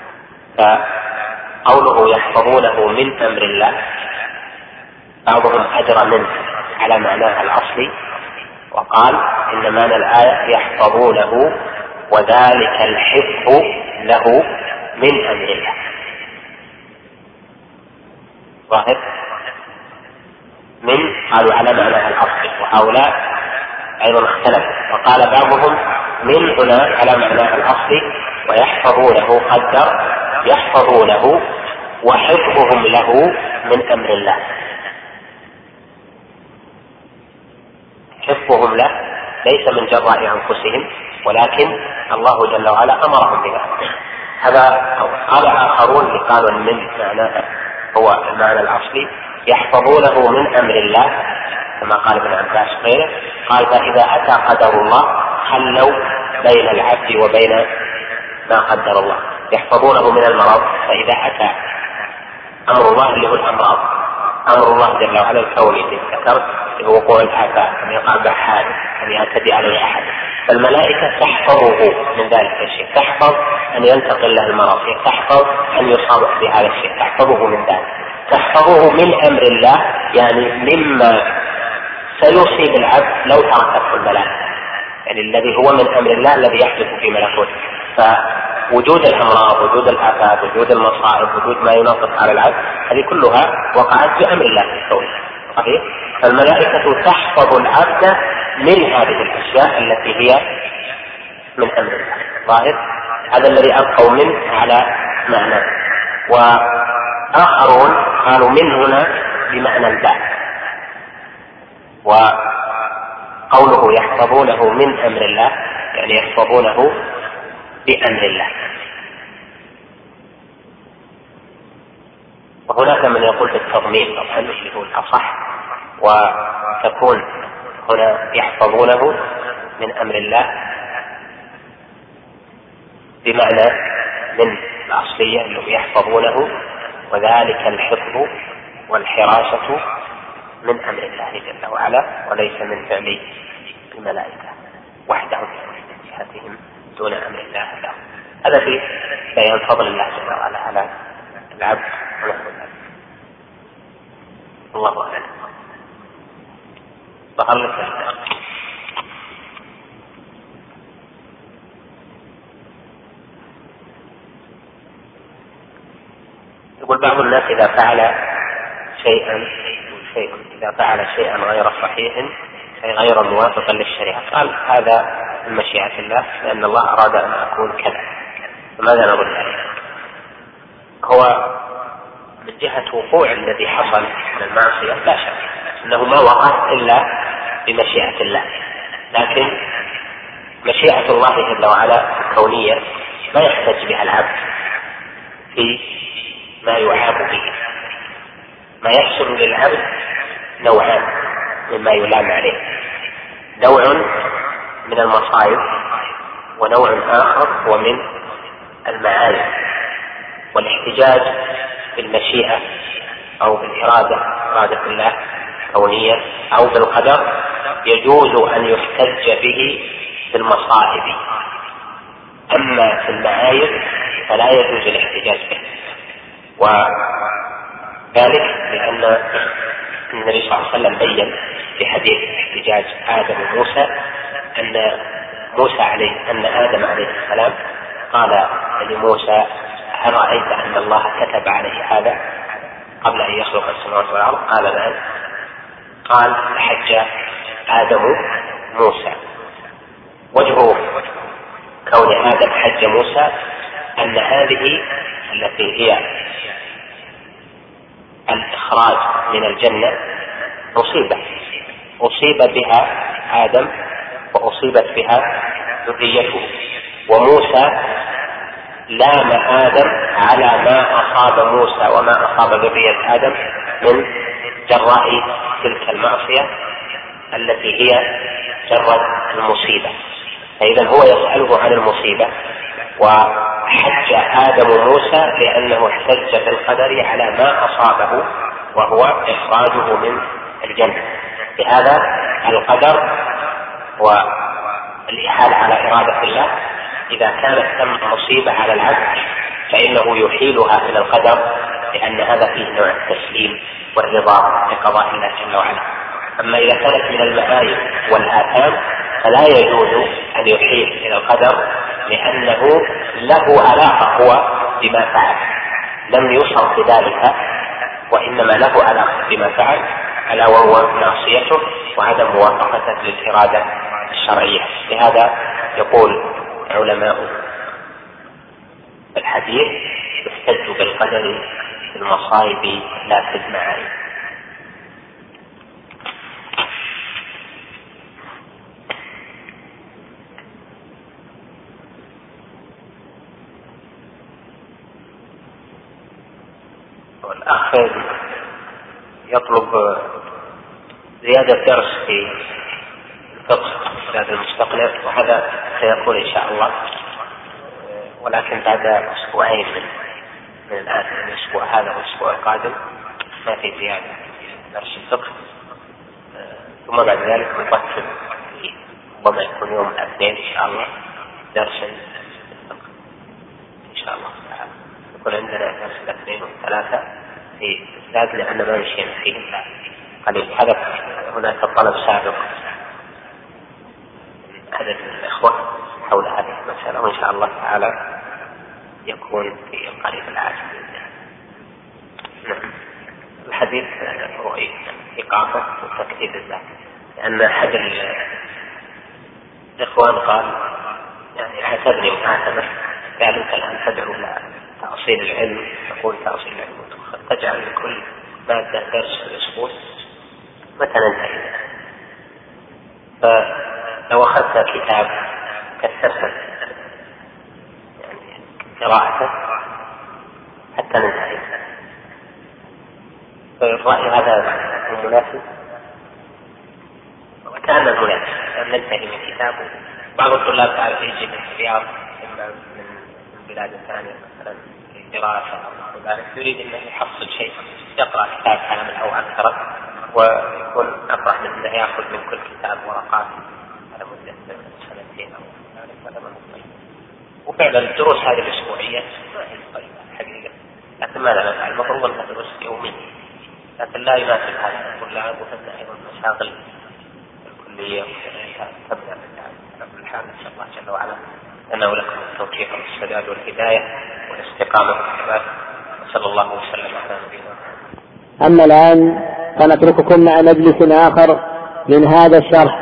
فقوله يحفظونه من أمر الله بعضهم أجرى منه على معناها الأصلي وقال إن معنى الآية يحفظونه وذلك الحفظ له من أمر الله. ظاهر من قالوا على معناها الأصلي، وهؤلاء أيضا اختلفوا وقال بعضهم من هنا على معناها الأصلي ويحفظونه قدر يحفظونه وحفظهم له من أمر الله. حفظهم له ليس من جراء أنفسهم ولكن الله جل وعلا أمرهم بذلك. هذا قال آخرون قالوا من معناه هو المعنى الأصلي يحفظونه من أمر الله كما قال ابن عباس غيره، قال فإذا أتى قدر الله خلوا بين العبد وبين ما قدر الله. يحفظونه من المرض، فإذا أتى أمر الله اللي هو الأمراض، أمر الله جل وعلا الكوني الذي ذكرت وقوع الآفات أن يقع بحادث أن يعتدي عليه أحد، فالملائكة تحفظه من ذلك الشيء، تحفظ أن ينتقل له المرض، تحفظ أن يصاب بهذا الشيء، تحفظه من ذلك. تحفظه من أمر الله يعني مما سيصيب العبد لو تركته الملائكة، يعني الذي هو من أمر الله الذي يحدث في ملكوته. فوجود الأمراض، وجود الآفات، وجود المصائب، وجود ما ينطق على العبد، هذه كلها وقعت بأمر الله في الكون. صحيح؟ فالملائكة تحفظ العبد من هذه الأشياء التي هي من أمر الله. ظاهر؟ هذا الذي أبقوا منه على معنى. وآخرون قالوا من هنا بمعنى الباء، وقوله يحفظونه من أمر الله يعني يحفظونه بأمر الله. وهناك من يقول بالتضمين طبعا اللي هو الأصح، وتكون هنا يحفظونه من أمر الله بمعنى من الأصلية اللي يحفظونه وذلك الحفظ والحراسة من أمر الله جل وعلا وليس من فعل الملائكة وحدهم من جهتهم دون أمر الله لهم. هذا في بيان فضل الله جل وعلا على العبد ونحو ذلك. الله أعلم. ظهر لك يقول بعض الناس إذا فعل شيئا شيء إذا فعل شيئا غير صحيح أي غير موافقا للشريعة قال هذا من مشيئة الله لأن الله أراد أن أكون كذا، فماذا نقول عليه؟ هو من جهة وقوع الذي حصل من المعصية لا شك أنه ما وقع إلا بمشيئة الله، لكن مشيئة الله جل وعلا الكونية ما يحتج بها العبد في ما يعاب به. ما يحصل للعبد نوعان مما يلام عليه، نوع من المصائب ونوع آخر هو من المعايب. والاحتجاج بالمشيئة أو بالإرادة إرادة الله كونية أو بالقدر يجوز أن يحتج به في المصائب، أما في المعايب فلا يجوز الاحتجاج به. وذلك لأن النبي صلى الله عليه وسلم بين في حديث احتجاج آدم وموسى أن موسى عليه أن آدم عليه السلام قال لموسى هل رأيت أن الله كتب عليه هذا قبل أن يخلق السماوات والأرض؟ قال نعم. قال حج آدم موسى. وجه كون آدم حج موسى أن هذه التي هي الإخراج من الجنة مصيبة أصيب بها آدم وأصيبت بها ذريته، وموسى لام آدم على ما أصاب موسى وما أصاب ذرية آدم من جراء تلك المعصية التي هي جرت المصيبة. فإذا هو يسأله عن المصيبة وحج آدم موسى لأنه احتج في القدر على ما أصابه وهو إخراجه من الجنة. لهذا القدر والإحالة على إرادة الله إذا كانت ثم مصيبة على العبد فإنه يحيلها إلى القدر، لأن هذا فيه نوع التسليم والرضا بقضاء الله جل وعلا. أما إذا كانت من المعايب والآثام فلا يجوز أن يحيل إلى القدر، لأنه له علاقة هو بما فعل، لم يصر بذلك وإنما له علاقة بما فعل، ألا وهو معصيته وعدم موافقته للإرادة الشرعية. لهذا يقول علماء الحديث يحتج بالقدر في المصائب لا في المعايب. والأخ يطلب زيادة درس في الفقه زاد المستقنع، وهذا سيكون إن شاء الله، ولكن بعد أسبوعين من, من الآن، من الأسبوع هذا والأسبوع القادم ما في زيادة درس الفقه، ثم بعد ذلك نقسم ربما يكون يوم الاثنين إن شاء الله درس الفقه إن شاء الله تعالى. يكون عندنا درس الاثنين والثلاثة في الزاد لأن ما مشينا فيه قليل. هذا هناك طلب سابق عدد من الإخوة حول هذه المسألة، وإن شاء الله تعالى يكون في القريب العاجل. نعم. الحديث هو إقامة وتكتيب الذات، لأن أحد الإخوان قال يعني اعتبرني محاسبة، قال أنت الآن تدعو إلى تأصيل العلم، تقول تأصيل العلم تجعل لكل مادة درس في الأسبوع، متى ننتهي؟ فلو أخذت كتاب كثرت يعني قراءته حتى ننتهي. فالرأي هذا مناسب، وكان مناسب أن ننتهي من كتابه. بعض الطلاب تعرف يجي من الرياض إما من بلاد ثانية مثلا دراسة أو ذلك، يريد أنه يحصل شيء، يقرأ كتاب كامل أو أكثر، ويكون أفضل من أنه يأخذ من كل كتاب ورقات على مدة سنتين أو ذلك، هذا ما هو طيب. وفعلا الدروس هذه الأسبوعية ما هي طيبة الحقيقة، لكن ماذا نفعل؟ المفروض أنها دروس يومية، لكن لا يناسب هذا الطلاب، وتبدأ أيضا مشاغل الكلية تبدأ بالتعليم. على كل حال نسأل الله جل وعلا أنه لكم التوفيق والسداد والهداية والاستقامة والثبات، وصلى الله وسلم على نبينا محمد. أما الآن فنترككم مع مجلس آخر من هذا الشرح.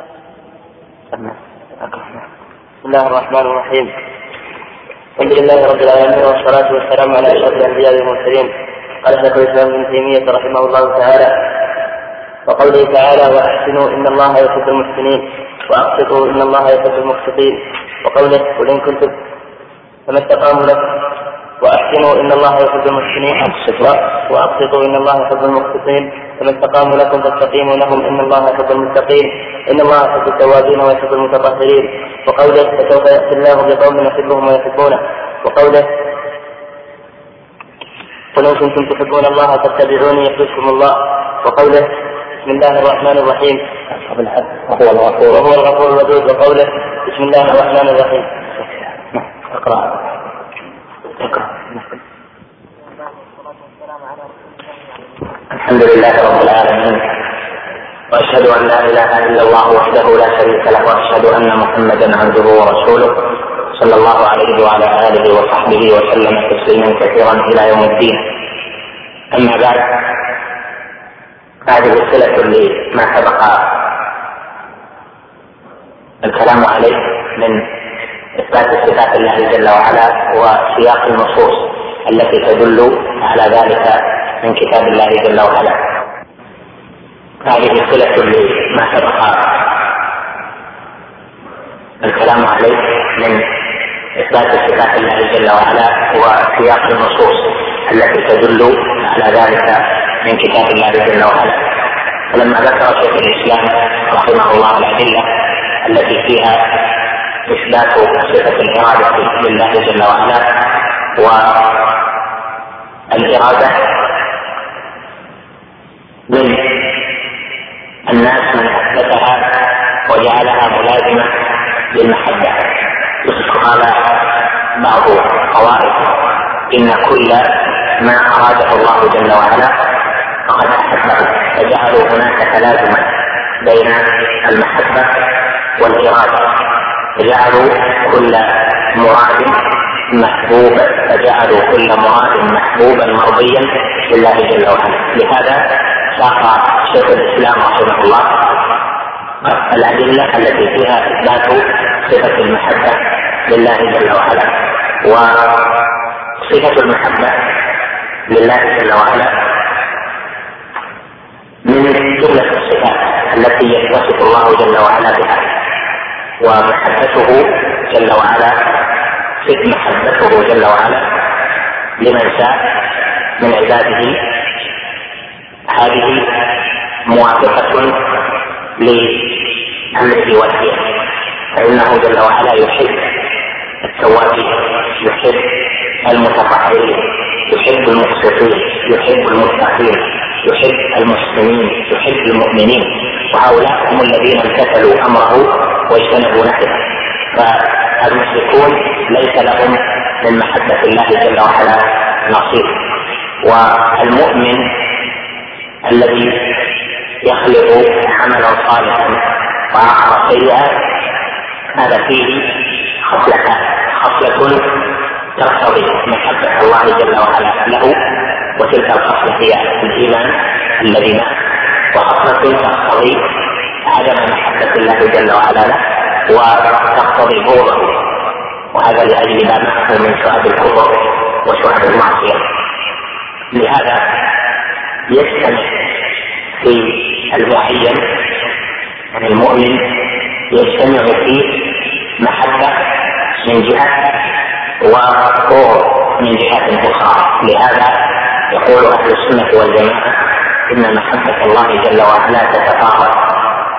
بسم الله الرحمن الرحيم. الحمد لله رب العالمين، والصلاة والسلام على أشرف الأنبياء والمرسلين. قال شيخ الإسلام ابن تيمية رحمه الله تعالى: وقوله تعالى: وأحسنوا إن الله يحب المحسنين وأقسطوا إن الله يحب المقسطين. وقوله: قل إن كنتم فما استقاموا لكم وأحسنوا إن الله يحب المحسنين وأقسطوا إن الله يحب المقسطين. فما استقاموا لكم فاستقيموا لهم إن الله يحب المتقين إن الله يحب التوابين ويحب المتطهرين. وقوله: فسوف يأتي الله بقوم يحبهم ويحبونه. وقوله: قل إن كنتم تحبون الله فاتبعوني يحببكم الله. وقوله: بسم الله الرحمن الرحيم وهو الغفور الودود. وقوله: بسم الله الرحمن الرحيم. اقرأ اقرأ الحمد لله رب العالمين، وأشهد أن لا إله إلا الله وحده لا شريك له، وأشهد أن محمدا عبده ورسوله صلى الله عليه وعلى آله وصحبه وسلم تسليما كثيرا إلى يوم الدين. أما بعد، هذه الصلة لما سبق الكلام عليه من إثبات صفات الله جل وعلا وسياق النصوص التي تدل على ذلك من كتاب الله جل وعلا. هذه صلة لما سبق الكلام عليه من إثبات صفات الله جل وعلا وسياق النصوص التي تدل على ذلك من كتاب الله جل وعلا. فلما ذكر شيخ الإسلام رحمه الله الأدلة التي فيها إثبات صفة الإرادة لله جل وعلا. والإرادة من الناس من أثبتها وجعلها ملازمة للمحبة، قال بعض الطوائف إن كل ما أراده الله جل وعلا فقد أحبه، فجعلوا هناك تلازما بين المحبة والإرادة، فجعلوا كل مراد محبوبا فجعلوا كل مراد محبوبا مرضيا لله جل وعلا. لهذا ساق شيخ الإسلام رحمه الله الأدلة التي فيها إثبات صفة المحبة لله جل وعلا. وصفة المحبة لله جل وعلا من جملة الصفات التي يتصف الله جل وعلا بها، ومحبته جل وعلا محبته جل وعلا لمن شاء من عباده هذه موافقة لأمره ونهيه، فإنه جل وعلا يحب التوابين، يحب المتطهرين، يحب المقسطين، يحب المتقين، يحب المسلمين، يحب المؤمنين، وهؤلاء هم الذين امتثلوا أمره واجتنبوا نهيه. فالمشركون ليس لهم من محبة الله جل وعلا نصيب. والمؤمن الذي يخلق عملا صالحا وآخر سيئا هذا فيه خصلتان: خصلة تقتضي محبة الله جل وعلا له، وتلك الخصلة هي الإيمان الذي معه، وخصلة تقتضي عدم محبة الله جل وعلا له وتقتضي بغضه، وهذا لأجل ما معه من شعب الكفر وشعب المعصية. لهذا يجتمع في المعين يعني المؤمن يجتمع فيه محبة من جهة وبغض من جهة أخرى. لهذا يقول أهل السنة والجماعة إن محبة الله جل وعلا تتفاوت،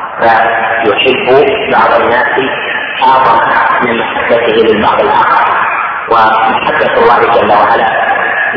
فيحب بعض الناس أعظم من محبته للبعض الآخر. ومحبة الله جل وعلا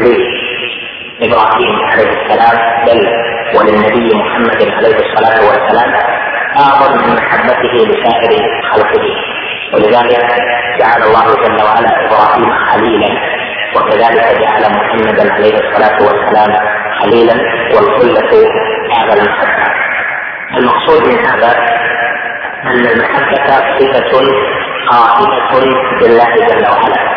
لإبراهيم عليه السلام بل وللنبي محمد عليه الصلاة والسلام أعظم من محبته لسائر خلقه، ولذلك جعل الله جل وعلا إبراهيم خليلا، وكذلك جعل محمدا عليه الصلاة والسلام خليلا، والخلة أعلى المحبة. المقصود من هذا أن المحبة صفة قائمة بالله جل وعلا،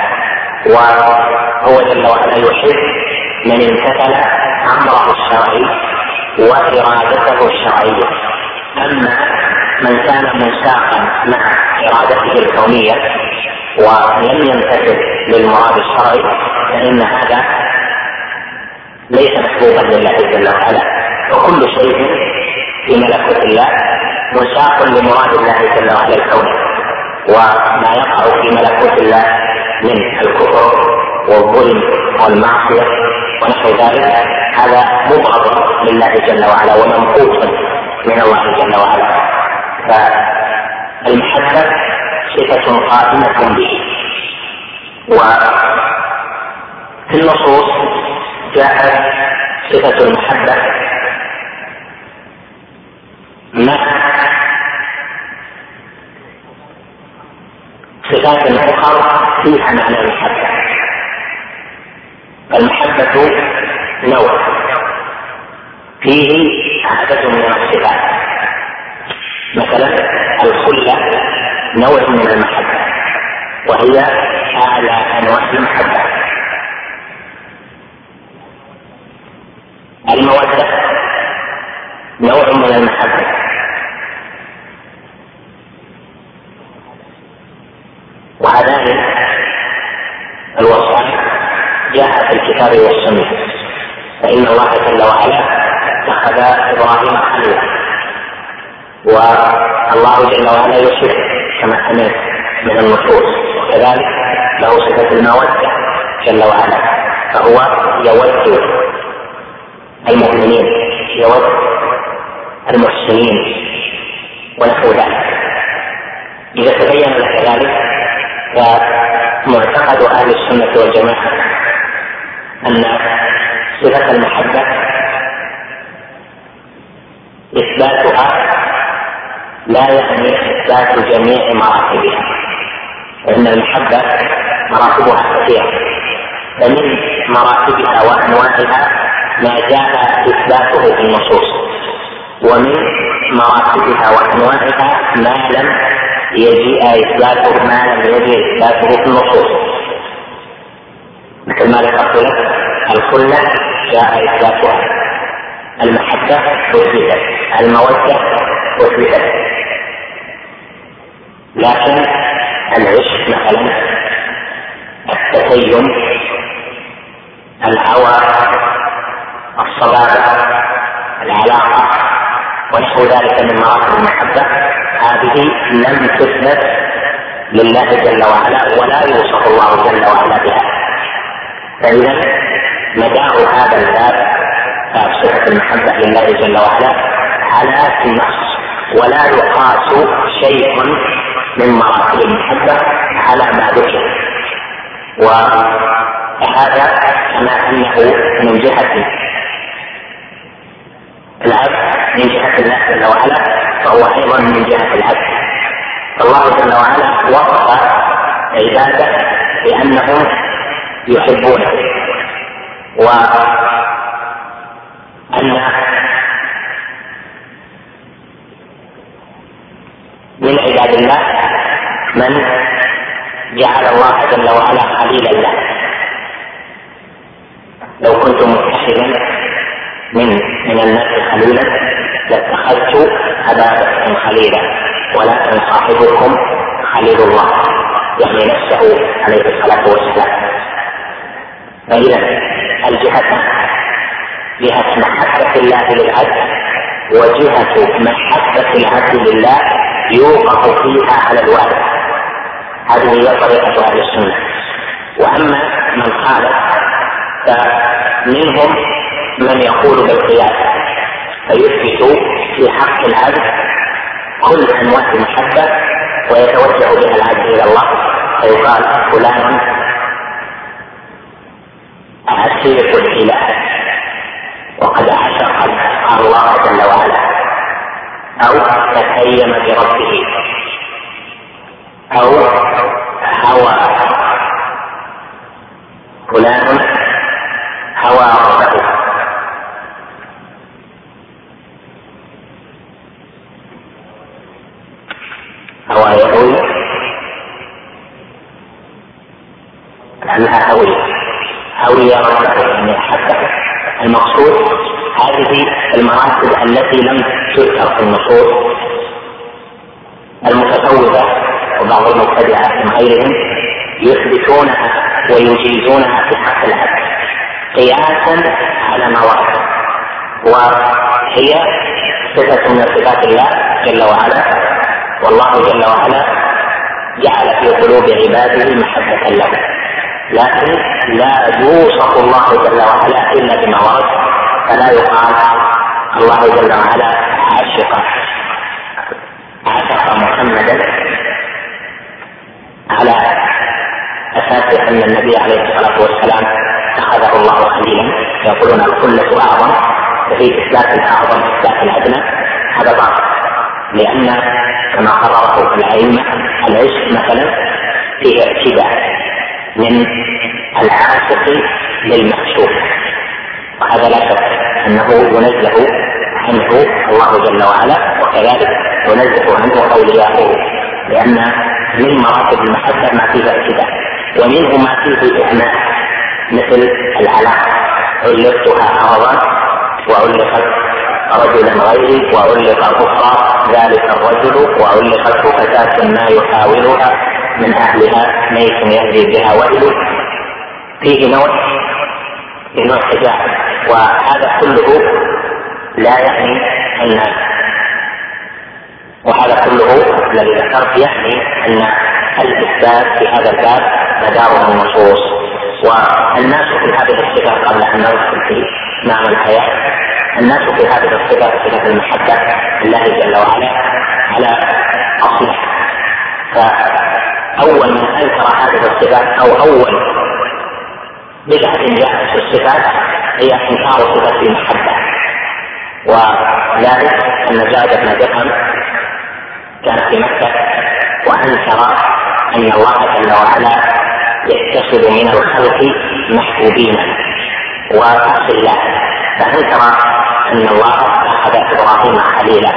وهو جل وعلا يحب من امتثل أمره الشرعي وإرادته الشرعية. أما من كان منساقا مع إرادته الكونية ولم يمتثل للمراد الشرعي فإن هذا ليس محبوبا لله جل وعلا. وكل شيء في ملكوت الله مساق لمراد الله جل وعلا الكوني، وما يقع في ملكوت الله من الكفر والظلم والمعصية ونحو ذلك هذا مبغض لله جل وعلا وممقوت من الله جل وعلا. فالمحبة صفة قائمة به. وفي النصوص جاءت صفة المحبة مع صفات أخرى فيها معنى المحبة. المحبة نوع فيه عدد من الصفات، مثلا الخلة نوع من المحبة وهي أعلى أنواع المحبة. المودة نوع من المحبة، وهذان الوصفان جاء في الكتاب والسنة. فإن الله جل وعلا اتخذ إبراهيم خليلا، والله جل وعلا يحب كما سمعت من النصوص، وكذلك له صفة المودة جل وعلا، فهو يود المؤمنين، يود المحسنين ونحو ذلك. إذا تبين لك ذلك فمعتقد أهل السنة والجماعة أن صفة المحبة إثباتها لا يعني إثبات جميع مراتبها، وإن المحبة مراتبها كثيرة، فمن مراتبها وأنواعها ما جاء إثباته في النصوص، ومن مراتبها وأنواعها ما لم يجيء إثباته ما لم يجيء إثباته في النصوص، مثل ما ذكرت لك الخلة جاء إثباتها، المحبة أثبتت، المودة أثبتت، لكن العشق مثلا، التزين، الهوى، الصبابة، العلاقة ونحو ذلك من مراتب المحبة، هذه لم تثبت لله جل وعلا ولا يوصف الله جل وعلا بها. فإذا مدار هذا الباب صفة المحبة لله جل وعلا على النص، ولا يقاس شيء من مراتب المحبة على ما ذكر. وهذا كما أنه من جهة العبد من جهة الله جل وعلا فهو أيضا من جهة العبد. الله جل وعلا وصف عباده بأنهم يحبونه، وأن من عباد الله من جعل الله جل وعلا خليلا له. لو كنت متخذا من من الناس خليلا لاتخذت أبا بكر خليلا ولكن صاحبكم خليل الله، يعني نفسه عليه الصلاة والسلام. فإذا الجهة جهة محبة الله للعبد وجهة محبة العبد لله يوقف فيها على الواحد. هذه هي طريقة أهل السنة. وأما من خالف فمنهم من يقول بالقياس فيثبت في حق العبد كل أنواع المحبة ويتوجه بها العبد إلى الله، فيقال فلان عشيق الإله وقد عشق الله جل وعلا، أو تتيم بربه، أو هوى فلان هوى ربه. هوى يهوي لأنها هوية هوية ربه يعني حتى المقصود هذه المراتب التي لم تذكر في النصوص. المتصوفة وبعض المبتدعة من غيرهم يثبتونها ويجيزونها في حق العبد قياسا على ما ورد، وهي صفة من صفات الله جل وعلا، والله جل وعلا جعل في قلوب عباده محبة له، لكن لا يوصف الله جل وعلا إلا بما ورد، فلا يقال الله جل وعلا عاشق عاشق محمدا على أساس أن النبي عليه الصلاة والسلام اتخذه الله خليلا، يقولون الخلة أعظم، وفي إثبات الأعظم إثبات الأدنى، هذا باطل، لأن كما قرره الأئمة العشق مثلا فيه اعتداء من العاشق للمعشوق، وهذا لا شك أنه ينزه عنه الله جل وعلا، وكذلك ينزه عنه أولياءه، لأن من مراتب المحبة ما فيه اعتداء، ومنه ما فيه إعماء، مثل العلاقة علقتها عرضا وعلقت رجلا غيري وعلق الأخرى ذلك الرجل وعلقت فتاة ما يحاولها من أهلها ميت يهدي بها ويل، فيه نوع في نوع تجاهل. وهذا كله لا يعني أن وهذا كله الذي ذكرت يعني أن الإثبات في هذا الباب مدار النصوص. والناس في هذه الصفات قبل أن ندخل في معنى الحياة، الناس في هذه الصفات صفة المحبة لله جل وعلا على أصله، أول من أنكر هذه الصفات أو أول بدعة جاءت في الصفات هي إنكار صفة المحبة، وذلك أن جابر بن درهم كان في مكة وأنكر أن الله جل وعلا يتصل من الخلق محبوبين وأصلا، فأنكر أن الله أخذ إبراهيم خليلا،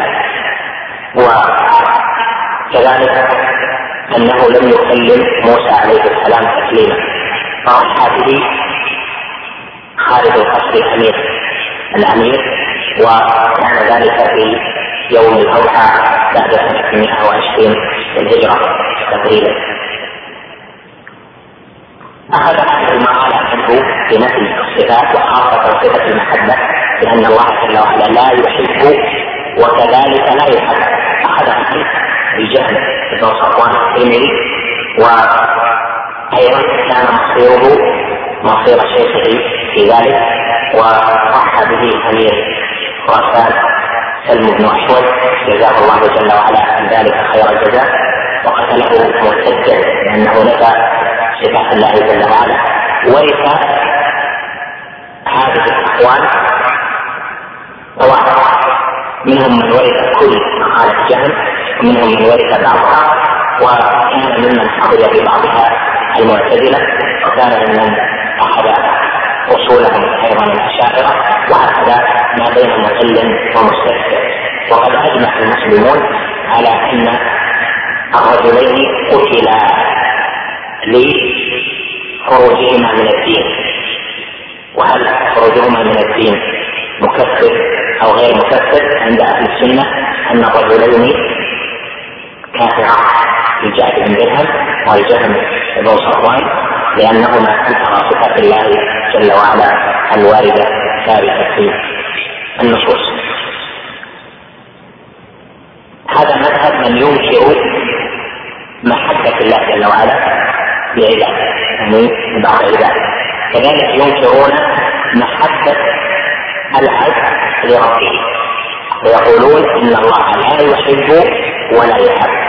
وكذلك أنه لم يكلم موسى عليه السلام تكليما، فرحى به خالد القصر الأمير الأمير وكان ذلك في يوم الأضحى بعد سنة مئة وعشرين للهجرة تقريبا. أخذ هذه المقالة عنه في نفي الصفات وخاصة صفة المحبة، لأن الله جل وعلا لا يحب وكذلك لا يحب، أخذ عنه الجهل بن صفوان التيمي، وأيضا كان مصيره مصير شيخه في ذلك، وضحى به أمير خراسان سلم بن أحوذ جزاه الله جل وعلا عن ذلك خير الجزاء، وقتله مرتدا لأنه نفى صفات الله جل وعلا. ورث هذه الأقوال طوائف، منهم من ورث كل مقالة جهل ومنهم من ورث بعضها، وكان ممن حفظ ببعضها المعتزلة، وكان ممن أخذ أصولهم أيضا الأشاعرة، وهكذا ما بين معل ومستكبر. وقد أجمع المسلمون على أن الرجلين قتلا لخروجهما من الدين، وهل خروجهما من الدين مكفر أو غير مكفر؟ عند أهل السنة أن الرجلين كافرا، الجعد بن درهم والجهم بن صفوان، لأنهما أنكرا صفات الله جل وعلا الواردة ثابتة في النصوص. هذا مذهب من ينكر محبة الله جل وعلا لعباده، يعني بعض عباده، كذلك ينكرون محبة العبد لربه، ويقولون إن الله لا يحب ولا يحب.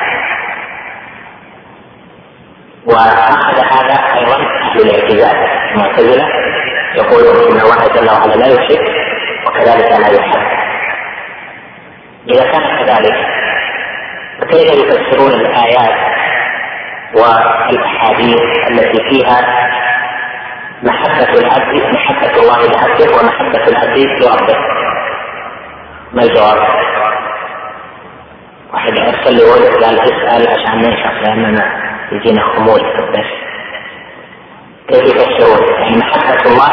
وأخذ هذا أيضا أهل الاعتزال المعتزلة، يقولون إن الله جل وعلا لا يحب وكذلك لا يحب. إذا كان كذلك فكيف يفسرون الآيات والأحاديث التي فيها محبة العبد محبة الله لعبده ومحبة العبد لربه؟ ما الجواب؟ واحد أرسل لي وجه قال اسأل عشان ننشط لأننا يجينا خمول بس. كيف يفسرون يعني محبة الله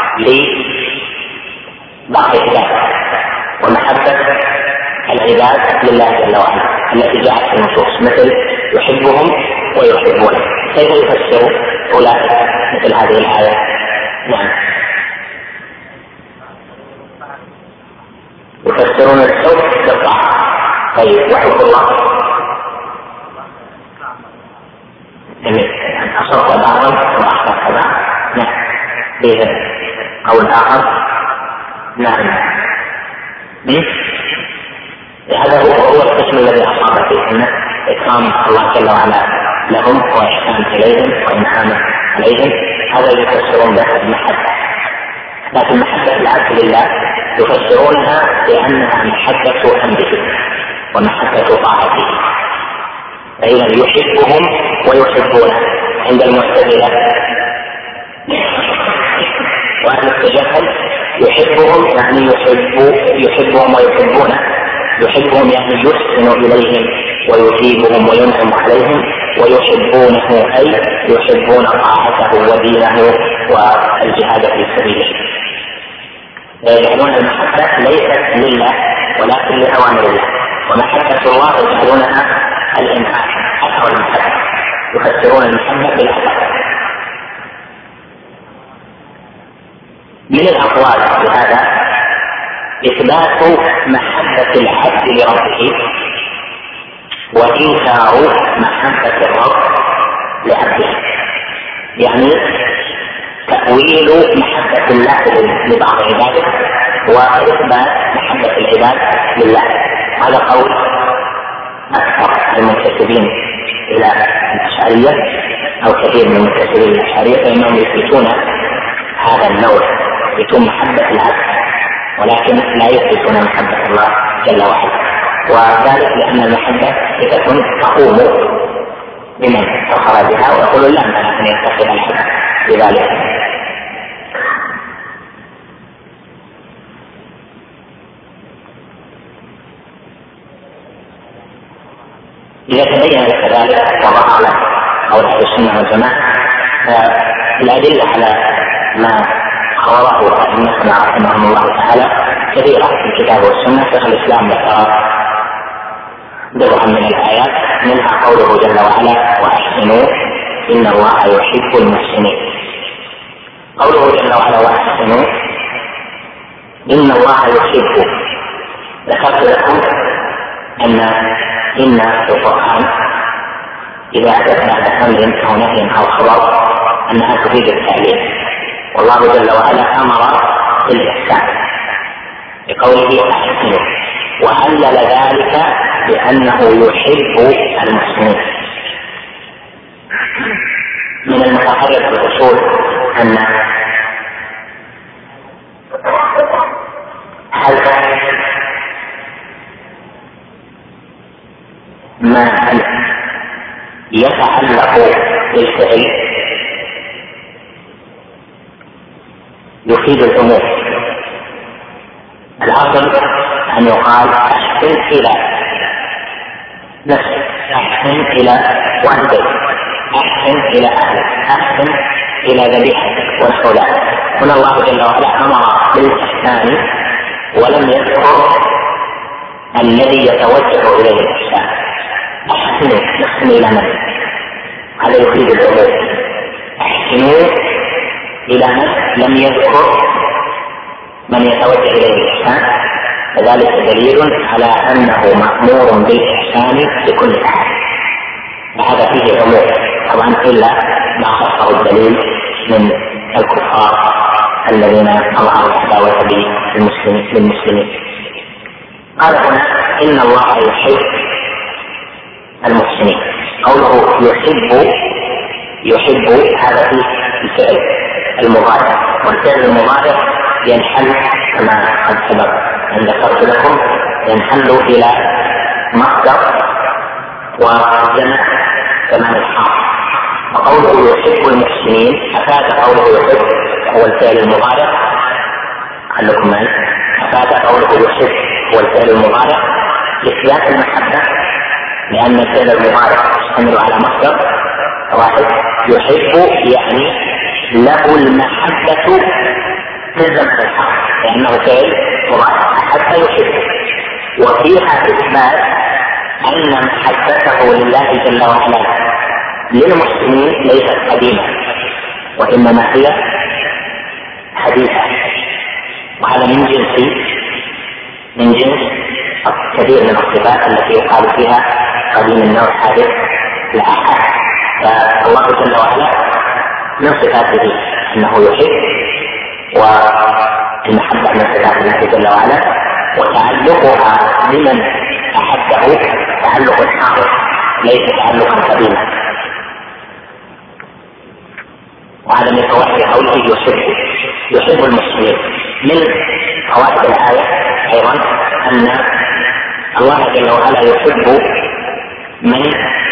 لبعض العباد ومحبة العباد لله جل وعلا التي جاءت في النصوص، مثل يحبهم ويحبونه؟ كيف يفسرون أولئك مثل هذه الآية؟ نعم، يفسرون الحب بالطاعة. طيب وحب الله يعني أصبت بعضا وأخطأت بعضا؟ نعم، به أو الآخر. نعم، هذا هو هو القسم الذي أصاب فيه أن إكرام الله جل وعلا لهم وإحسان إليهم وإنعام عليهم، هذا يفسرون به المحبة. لكن محبة العبد لله يفسرونها بأنها محبة أمره ومحبة طاعته، فإذا يحبهم ويحبونه عند المعتزلة وأهل التجهل يحبهم يعني يحب يحبهم ويحبونه، يحبهم يعني يحسن إليهم ويجيبهم وينعم عليهم، ويحبونه أي يحبون طاعته ودينه والجهاد في سبيله. يجعلون المحبة ليست لله ولكن لأوامر الله، ومحبة الله يجعلونها الإنعام أكثر المحبة، يفسرون المحبة بالأكثر. من الأقوال في هذا إثبات محبة العبد لربه وإنكار محبة الرب لعبده، يعني تأويل محبة الله لبعض عباده وإثبات محبة العباد لله. هذا قول أكثر المنتسبين إلى الأشعرية أو كثير من المنتسبين للأشعرية فإنهم يثبتون هذا النوع، يثبتون محبة العبد ولكن لا يثبتون محبة الله جل وعلا، وذلك لأن المحبة صفة تقوم بمن افتخر بها ويقول لا مانع أن يفتخر العبد بذلك. إذا تبين لك ذلك وظهر لك قول أهل السنة والجماعة فالأدلة على ما قرره أئمتنا رحمهم الله تعالى كثيرة في الكتاب والسنة. شيخ الإسلام ذكر بضعا من الآيات منها قوله جل وعلا وأحسنوا إن الله يحب المحسنين. قوله جل وعلا وأحسنوا إن الله يحب، ذكرت لكم أن إن في القرآن إذا أتت بعد أمر أو نهي أو خبر أنها تفيد التعليل، والله جل وعلا أمر بالإحسان بقوله أحسنوا، وعلل ذلك بأنه يحب المحسنين. من المتحرر في الأصول أن هذا ما يتعلق بالفعل يفيد الأمور. الأصل أن يقال أحسن إلى نفسك، أحسن إلى والديك، أحسن إلى أهلك، أحسن إلى ذبيحتك ونحو ذلك. هنا الله جل وعلا أمر بالإحسان ولم يذكر الذي يتوجه إليه الإحسان. أحسنوا، نحسن إلى نفسك، هذا يفيد الأمور. أحسنوا إلى نفسك لم يذكر من يتوجه إليه الإحسان، فذلك دليل على أنه مأمور بالإحسان بكل حال، وهذا فيه أمور طبعا إلا ما خصه الدليل من الكفار الذين أظهروا العداوة بالمسلمين. قال هنا إن الله يحب المحسنين. قوله يحب يحب هذا فيه الفعل المضارع، والفعل المضارع ينحل كما قد سبق أن ذكرت لكم، ينحل إلى مصدر وجمع زمان الحال. وقوله يحب المحسنين أفاد قوله يحب هو الفعل المضارع، خلكم معي، أفاد قوله يحب هو الفعل المضارع لإثبات المحبة، لأن الفعل المضارع يشتمل على مصدر واحد. يحب يعني له المحبة في الزمن الحاضر لأنه فعل مضارع حتى يحب، وفيها إثبات أن محبته لله جل وعلا للمسلمين ليست قديمة وإنما هي حديثة، وهذا من جنس من جنس كثير من الصفات التي يقال فيها قديم النوع حادث الأحد. فالله جل وعلا من صفاته أنه يحب، والمحبة من صفات الله جل وعلا، وتعلقها بمن أحبه تعلق حاضر ليس تعلقا قديما. وهذا من فوائد قوله يحب يحب المسلمين. من فوائد الآية أيضا أن الله جل وعلا يحب من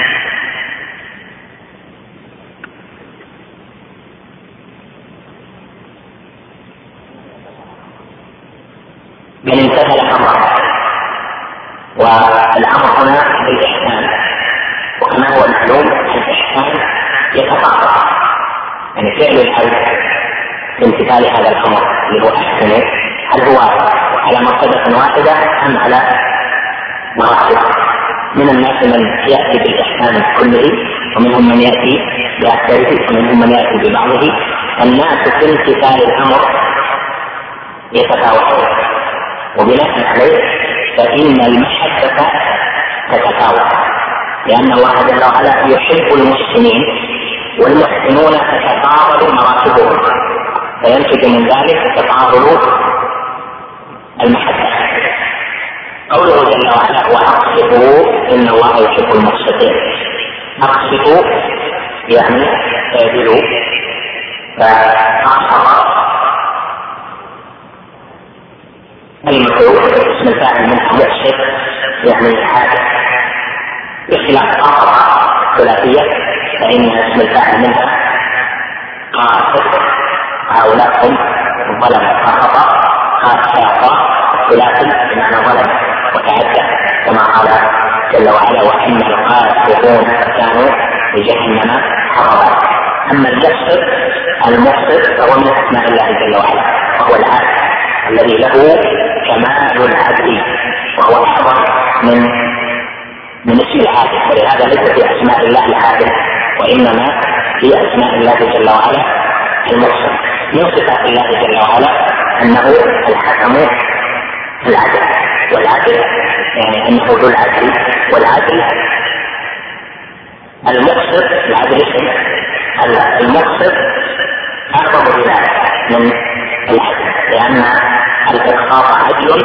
من امتثل أمره، والأمر هنا بالإحسان، وكما هو معلوم الإحسان يتفاضل، يعني فعل الحج بامتثال هذا الأمر اللي هو أحسنه هل هو على مرتبة واحدة أم على مراتب؟ من الناس من يأتي بالإحسان كله، ومنهم من يأتي بأكثره، ومنهم من يأتي ببعضه. الناس في امتثال الأمر يتفاوتون، وبناء عليه فإن المحبة تتفاوت، لأن الله جل وعلا يحب المحسنين، والمحسنون تتفاضل مراتبهم، فينتج من ذلك تفاضل المحبة. قوله جل وعلا وأقسطوا إن الله يحب المقسطين، أقسطوا يعني اعدلوا، فأقسط المفعول اسم الفاعل منه مقسط يعني حادث، بخلاف أقسط ثلاثية فإن اسم الفاعل منها قاسط، هؤلاء هم ظلم فخطأ، قاسط ثلاثي بمعنى ظلم وتعدى، كما قال جل وعلا وإن القاسطون كانوا لجهنم حطبا. أما المقسط المقسط فهو من أسماء الله جل وعلا، وهو العادل الذي له كمال العدل، وهو أعظم من من اسم العادل، ولهذا ليس في أسماء الله العادل، وإنما في أسماء الله جل وعلا المقسط. من صفات الله جل وعلا أنه الحكم العدل، والعدل يعني أنه ذو العدل، والعدل المقسط العدل اسم المقسط أعظم بذلك من العدل، لأن الإقساط عدل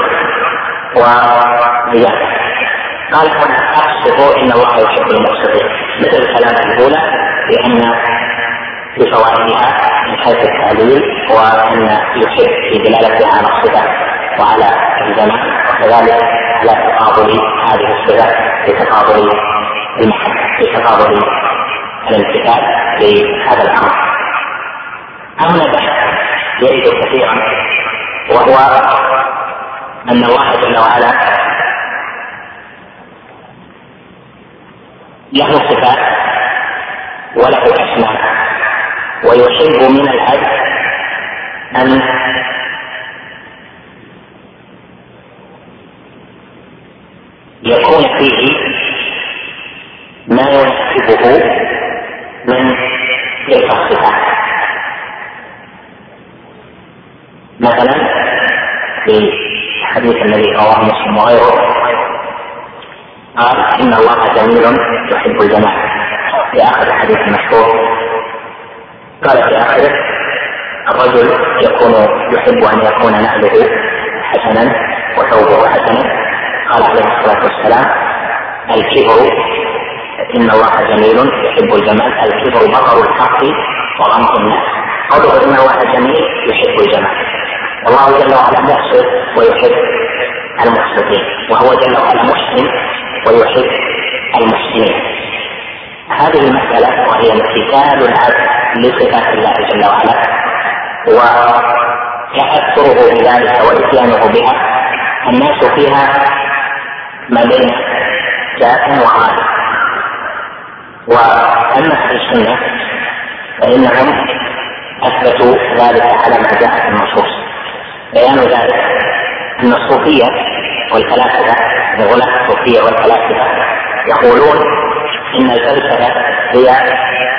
وزيادة. قال هنا أقسطوا إن الله يحب المقسطين، مثل الكلام الأولى لأن في فوائدها من حيث التعليل، وأن يحب في دلالتها على الصفات وعلى الزمان، وكذلك على تقابل هذه الصفات لتقابل المحبة، لتقابل الامتثال لهذا الأمر. أما بحث يرد كثيرا، وهو أن الله جل وعلا له صفات وله أسماء، ويحب من العبد أن يكون فيه ما يناسبه من تلك الصفات. مثلا في حديث الذي رواه مسلم وغيره قال إن الله جميل يحب الجمال، في آخر الحديث المشهور قال في آخره الرجل يكون يحب أن يكون نعله حسنا وثوبه حسنا، قال عليه الصلاة والسلام الكبر إن الله جميل يحب الجمال، الكبر بطر الحق وغمط الناس. قوله إن الله جميل يحب الجمال، الله جل وعلا محسن ويحب المحسنين، وهو جل وعلا محسن ويحب المحسنين. هذه المسألة وهي امتثال العبد لصفات الله جل وعلا وتأثره بذلك وإتيانه بها، الناس فيها ما بين جاء وغالب. وأما أهل السنة فإنهم أثبتوا ذلك على ما جاء في النصوص. بيان ذلك أن الصوفية والفلاسفة، الغلاة الصوفية والفلاسفة يقولون إن الفلسفة هي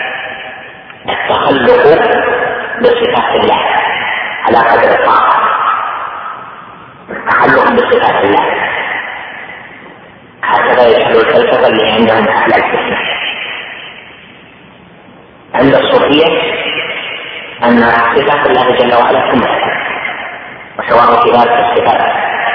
التخلق بصفات الله على قدر الطاقة، التخلق بصفات الله، هكذا يجعل الفلسفة اللي عندهم أهل الفتنة. عند الصوفية أن صفات الله جل وعلا كلها، وسواء في ذلك الصفات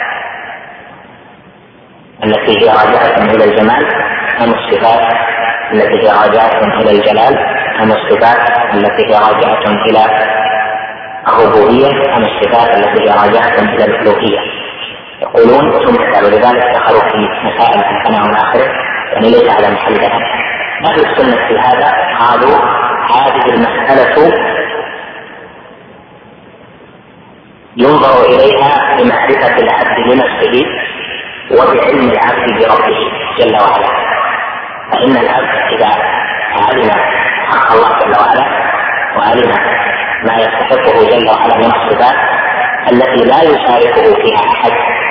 التي هي راجعة إلى الجمال أم الصفات التي هي راجعة إلى الجلال أم الصفات التي هي راجعة إلى الربوبية أم الصفات التي هي راجعة إلى الألوهية. يقولون ثم قالوا لذلك دخلوا في مسائل في الثناء والآخرة يعني ليس على محلها. أهل السنة في هذا قالوا هذه المسألة ينظر إليها بمعرفة العبد لنفسه وبعلم العبد بربه جل وعلا. فإن العبد إذا علم حق الله جل وعلا وعلم ما يستحقه جل وعلا من الصفات التي لا يشاركه فيها أحد،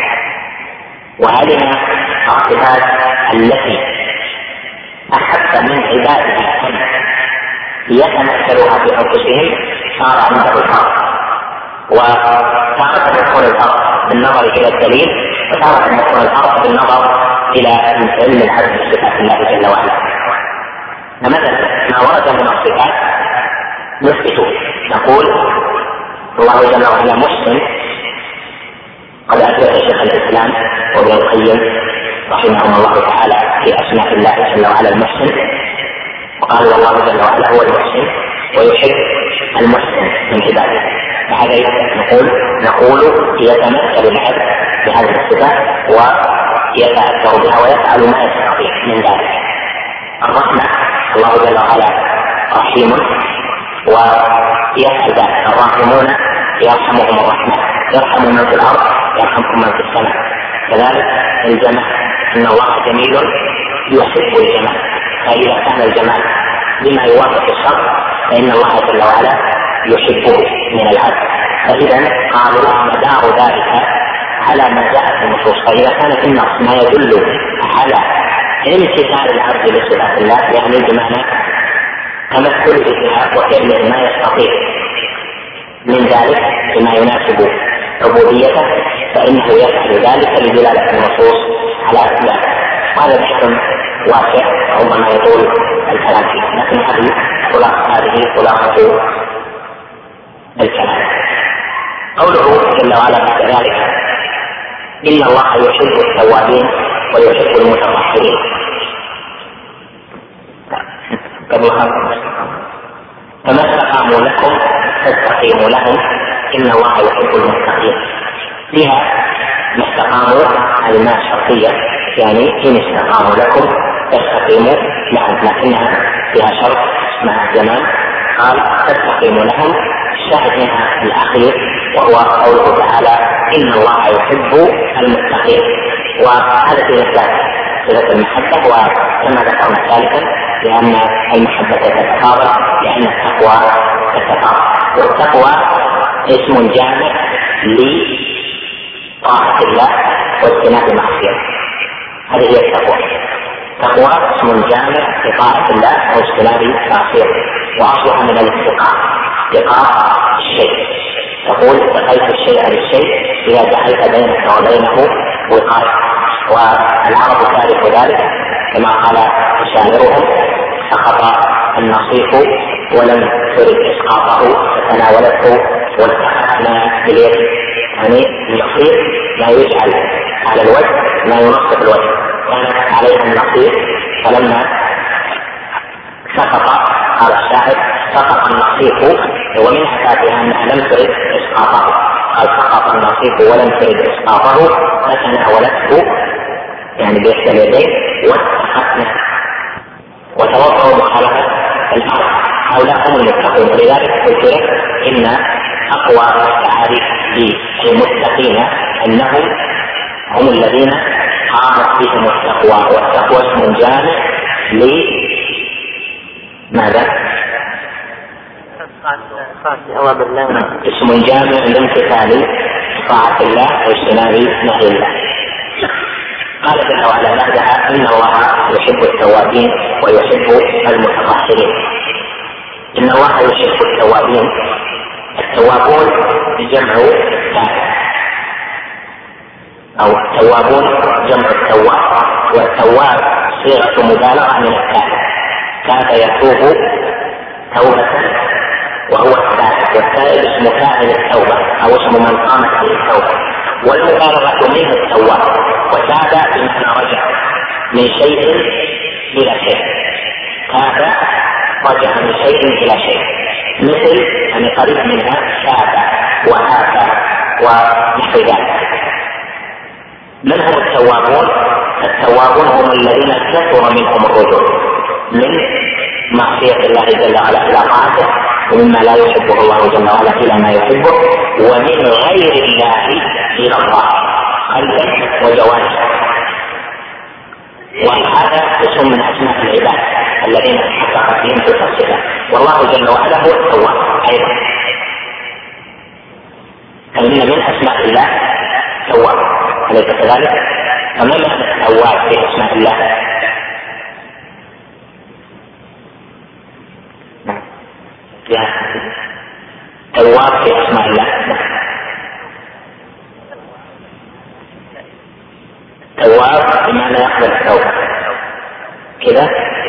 وعلم الصفات التي أحب من عباده أن يتمثلها في أنفسهم، صار عنده الفرق. وتارة يكون الفرق بالنظر إلى الدليل، وتارة يكون الفرق بالنظر إلى علم العبد بصفات الله جل وعلا. فمثلا ما ورد من الصفات نثبته، نقول الله جل وعلا محسن، قد أثبت شيخ الإسلام وابن القيم رحمهم الله تعالى في أسماء الله جل وعلا المحسن، وقال الله جل وعلا هو المحسن ويحب المحسن من عباده. فهذا نقول نقول يتمثل العبد بهذه الصفات ويتأثر بها ويفعل ما يستطيع من ذلك. الرحمة الله جل وعلا رحيم ويفعل ذلك. الراحمون يرحمهم الرحمن، يرحم من في الأرض يرحمكم من في السماء. كذلك الجمال، إن الله جميل يحب الجمال، فإذا كان الجمال بما يوافق الشرع فإن الله جل وعلا يحبه من العبد. فإذا قالوا مدار ذلك على ما جاء في النصوص، فإذا كان في النص ما يدل على امتثال العبد لصفات الله يعني بمعنى تمثل بها وفعل ما يستطيع من ذلك بما يناسب عبوديته، فإنه يفعل ذلك لدلالة النصوص على ذلك. وهذا بحث واسع ربما يطول الكلام فيه، لكن هذه خلاصة هذه خلاصة الكلام. قوله جل وعلا بعد ذلك إن الله يحب التوابين ويحب المتطهرين. فما استقاموا لكم فاستقيموا لهم إن الله يحب المتقين. فيها ما استقاموا الماء شرطية، يعني إن استقاموا لكم فاستقيموا لهم، لكنها فيها شرط مع الزمان. قال فاستقيموا لهم، الشاهد منها الأخير وهو قوله تعالى إن الله يحب المتقين. وهذا في مثال صلة المحبة، وكما ذكرنا ذلك لأن المحبة تتقارب لأن التقوى تتقارب، والتقوى اسم جامع لطاعة الله واجتناب معصيته. هذه هي التقوى. التقوى اسم جامع لطاعة الله واجتناب معصيته، وأصلها من الاتقاء، اتقاء الشيء. تقول اتقيت الشيء بالشيء إذا جعلت بينك وبينه وقاية. والعرب تعرف ذلك كما قال شاعرهم سقط النصيف ولم ترد إسقاطه فتناولته والتقطنا باليد. يعني النصيف لا يجعل على الوجه، لا ينصف الوجه، كانت عليه النصيف فلما سقط قال الشاعر سقط النصيف، ومن حكايتها أنها لم ترد إسقاطه، قال سقط النصيف ولم ترد إسقاطه فتناولته يعني بإحدى اليدين واتقتنا وتوقعوا مخالفة الأرض. هؤلاء هم المتقون. ولذلك قلت لك إن أقوى التعاريف للمتقين أنهم هم الذين قامت بهم التقوى، والتقوى اسم جامع لماذا؟ اسم جامع لامتثال طاعة الله واجتناب نهي الله. قال جل وعلا بعدها إن الله يحب التوابين ويحب المتطهرين. إن الله يحب التوابين، التوابون جمع تاب، أو التوابون جمع التواب، والتواب صيغة مبالغة من التاب. تاب يتوب توبة وهو التائب، والتائب اسم فاعل التوبة أو اسم من قامت به التوبة، والمبالغة منه التواب. وتاب بمعنى رجع من شيء إلى شيء، تاب رجع من شيء إلى شيء، مثل يعني قريب منها تاب وهاب ونحو ذلك. من هم التوابون؟ التوابون هم الذين كثر منهم الرجوع من معصية الله جل وعلا إلى طاعته، ومما لا يحبه الله جل وعلا إلى ما يحبه، ومن غير الله إلى الله قلبا وجوارحا. وهذا اسم من أسماء العباد الذين تحققت فيهم تلك الصفات، والله جل وعلا هو التواب أيضا. فإن من أسماء الله تواب، أليس كذلك؟ فما معنى التواب في أسماء الله؟ تواب في أسماء الله. تواب بمعنى يقبل التوبة كذا.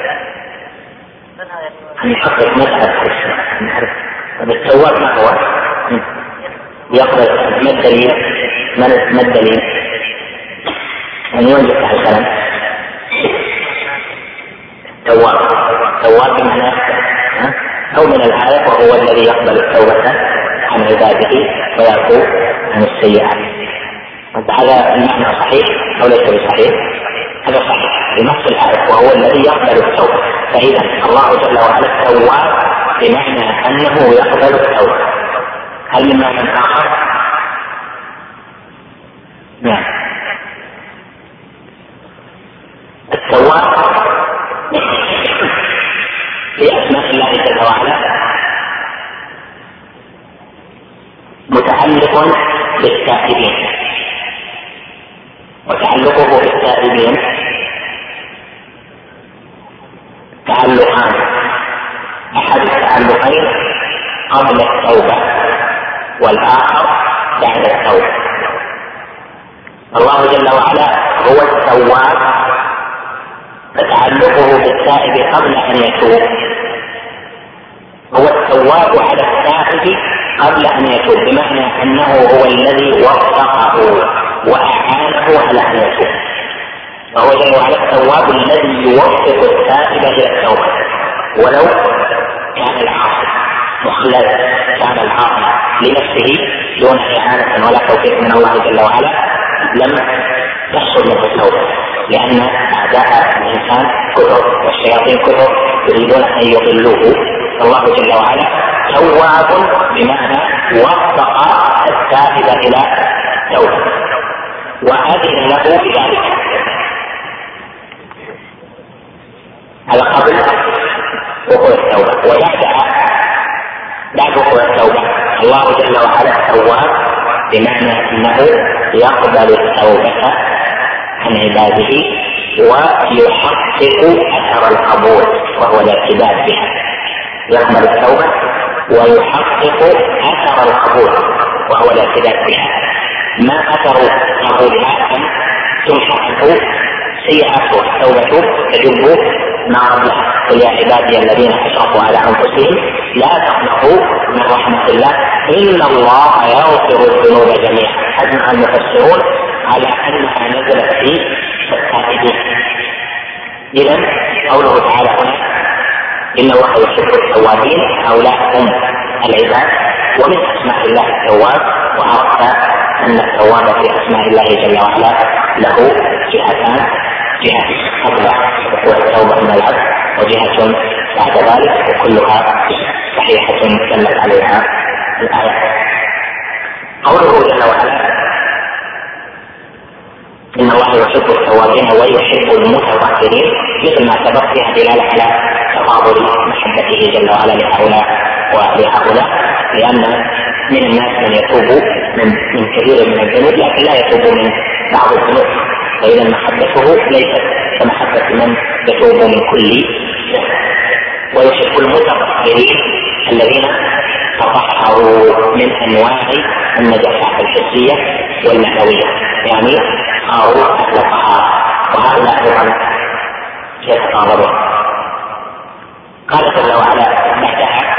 نحقق مذهب نعرف التواب ما هو؟ يقبل. ما الدليل؟ ما الدليل؟ من ينجح على الكلام؟ تواب تواب التواب بمعنى أو من الآية وهو الذي يقبل التوبة عن عباده ويعفو عن السيئات. هذا المعنى صحيح أو ليس بصحيح؟ هذا صحيح بنص الآية وهو الذي يقبل التوبة. فإذا الله جل وعلا التواب بمعنى أنه يقبل التوبة. هل من معنى آخر؟ نعم. التواب في أسماء الله جل وعلا متعلق بالتائبين، وتعلقه بالتائبين تعلقان: أحد التعلقين قبل التوبة والآخر بعد التوبة. الله جل وعلا هو التواب فتعلقه بالتائب قبل أن يتوب، هو التواب على التائب قبل أن يتوب، بمعنى أنه هو الذي وفقه وأعانه على أن يتوب. فهو جل وعلا التواب الذي يوفق التائب إلى التوبة، ولو كان العاصي مخلد، كان العاصي لنفسه دون إعانة ولا توفيق من الله جل وعلا لم تحصل منه التوبة، لأن أعداء الإنسان كثر والشياطين كثر يريدون أن يضلوه. الله جل وعلا تواب بمعنى وفق التائب إلى التوبة وأذن له بذلك. هذا قبل وقوع التوبة. وبعدها بعد وقوع التوبة الله جل وعلا تواب بمعنى أنه يقبل التوبة عن عباده ويحقق أثر القبول وهو الاعتداد بها. يقبل التوبة ويحقق أثر القبول وهو الاعتداد بها. ما أثر قبولها؟ أن تمحى عنه سيئاته التوبة تجب ما قبلها. قل يا عبادي الذين أشركوا على أنفسهم لا تقنطوا من رحمة الله إن الله يغفر الذنوب جميعا. أجمع المفسرون على أنها نزلت في التائبين. إذن قوله تعالى هنا إن الله يحب التوابين هؤلاء هم العباد، ومن أسماء الله التواب. وعرفت أن التواب في أسماء الله جل وعلا له جهتان: جهة قبل وقوع التوبة من العبد، وجهة بعد ذلك، وكلها صحيحة دلت عليها الآية. قوله جل وعلا إن الله يحب التوابين ويحب المتطهرين مثل ما سبق فيها دلالة على تفاضل محبته جل وعلا لهؤلاء ولهؤلاء، لأن من الناس من يتوب من, من كثير من الذنوب لكن لا يتوب من بعض الذنوب، فإذا محبته ليست كمحبة من يتوب من كل ذنب. ويحب المتطهرين الذين تطهروا من أنواع النجاسات الحسية والمعنوية، يعني صاروا أهل طهارة، وهؤلاء أيضا يتقاربون. قال جل وعلا بعدها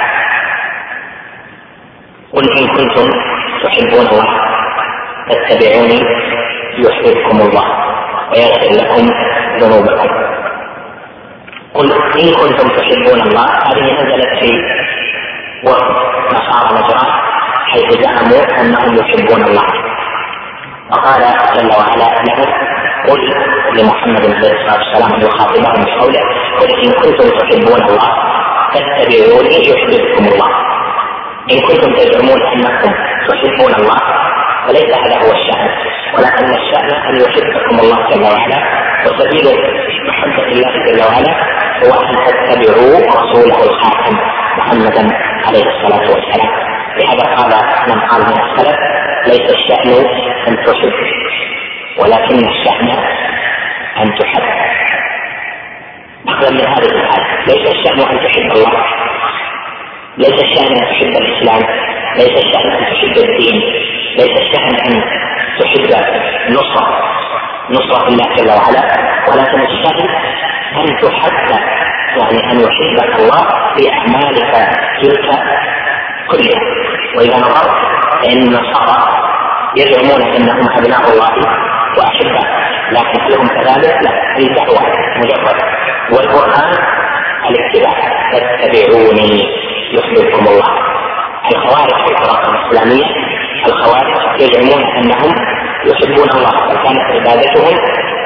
قل إن كنتم تحبون الله فاتبعوني يحببكم الله ويغفر لكم ذنوبكم. قل إن كنتم تحبون الله، هذه نزلت في وقت نصارى نجران حيث زعموا أنهم يحبون الله، وقال جل وعلا لهم قل لمحمد عليه الصلاة والسلام يخاطبهم بقوله قل إن كنتم تحبون الله فاتبعوني يحببكم الله. إن كنتم تزعمون أنكم تحبون الله فليس هذا هو الشأن، ولكن الشأن أن يحبكم الله جل وعلا، وسبيل محبة الله جل وعلا هو أن تتبعوا رسوله الخاتم محمدا عليه الصلاة والسلام. لهذا قال من قال من السلف ليس الشأن أن تحب ولكن الشأن أن تحب. أخذ من هذه الآية ليس الشأن أن تحب الله، ليس الشأن أن تحب الإسلام، ليس الشأن أن تحب الدين، ليس الشأن أن تحب نصرة نصرة الله جل وعلا، ولكن الشأن أن تحب، يعني أن يحبك الله في أعمالك تلك كلها. وإذا نظرت فإن النصارى يزعمون أنهم أبناء الله وأحباء، لكن لهم كذلك لا، هي دعوة مجرد. والقرآن الاتباع، فاتبعوني يحببكم الله. الخوارج في الفرق الإسلامية، الخوارج يزعمون أنهم يحبون الله، وكانت عبادتهم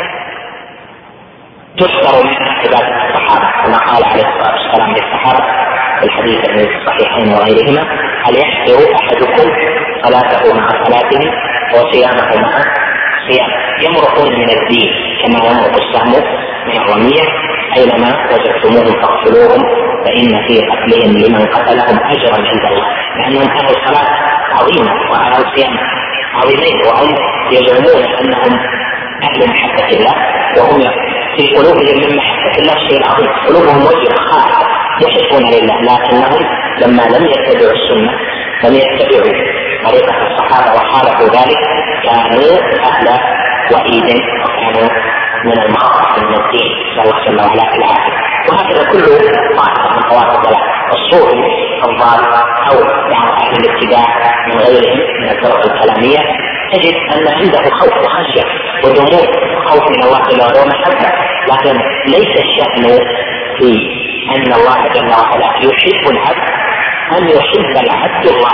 تشتر من عبادة الصحابة، كما قال عليه الصلاة والسلام للصحابة في الحديث الصحيحين وغيرهما: هل يحسر أحدكم صلاته مع صلاته وصيامه مع صيامه؟ يمرقون من الدين كما يمرق السهم من الرمية، أينما وجدتموهم فاقتلوهم فإن في قتلهم لمن قتلهم أجرا عند الله، لأنهم أهل صلاة عظيمة وأهل صيام عظيمين، وهم يزعمون أنهم أهل محبة الله، وهم في قلوبهم من محبة الله شيء عظيم، قلوبهم وجه خالص يحبون لله، لكنهم لما لم يتبعوا السنة لم يتبعوا طريقة الصحابة وخالفوا ذلك كانوا أهل وعيد وكانوا من المخاطر من الدين، نسأل الله جل وعلا العافية. وهكذا كل طائفة من طوائف الضلال، الصوفي الضال أو بعض أهل الاتباع من غيرهم من الفرق الكلامية، تجد أن عنده خوف وخشية ودموع، خوف من الله جل وعلا ومحبة، لكن ليس الشأن في أن الله جل وعلا يحب العبد أن يحب العبد الله،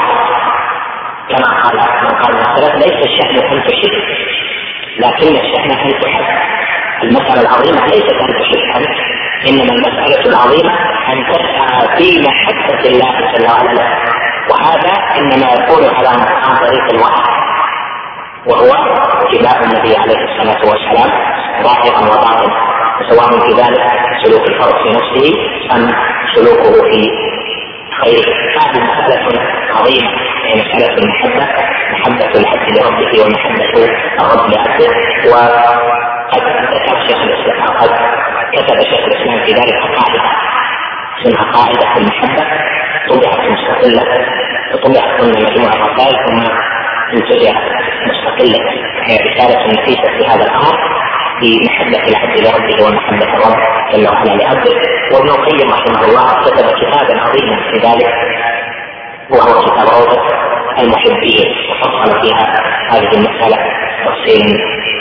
كما قال من قال مثلا: ليس الشأن أن تحب، لكن الشأن أن تحب. المسألة العظيمة ليست أن تحب أنت، إنما المسألة العظيمة أن تسعى في محبة الله جل وعلا، وهذا إنما يكون على عن طريق الوحي، وهو اتباع النبي عليه الصلاة والسلام ظاهرا وباطنا، سواء في ذلك سلوك الفرد في نفسه أم سلوكه في غيره. هذه مسألة عظيمة، هي مسألة المحبة، محبة العبد لربه ومحبة الرب لعبده. وقد ذكر شيخ الإسلام، قد كتب شيخ الإسلام في ذلك قاعدة اسمها قاعدة المحبة، طبعت مستقلة، طبعت ضمن مجموعة رسائل ثم انتجت مستقلة، هي رسالة نفيسة في هذا الأمر في محبة العبد لربه ومحبة الرب جل وعلا لعبده. وابن القيم رحمه الله كتب كتابا عظيما في ذلك، وهو كتاب روضة المحبين، وفصل فيها هذه المسألة تفصيلا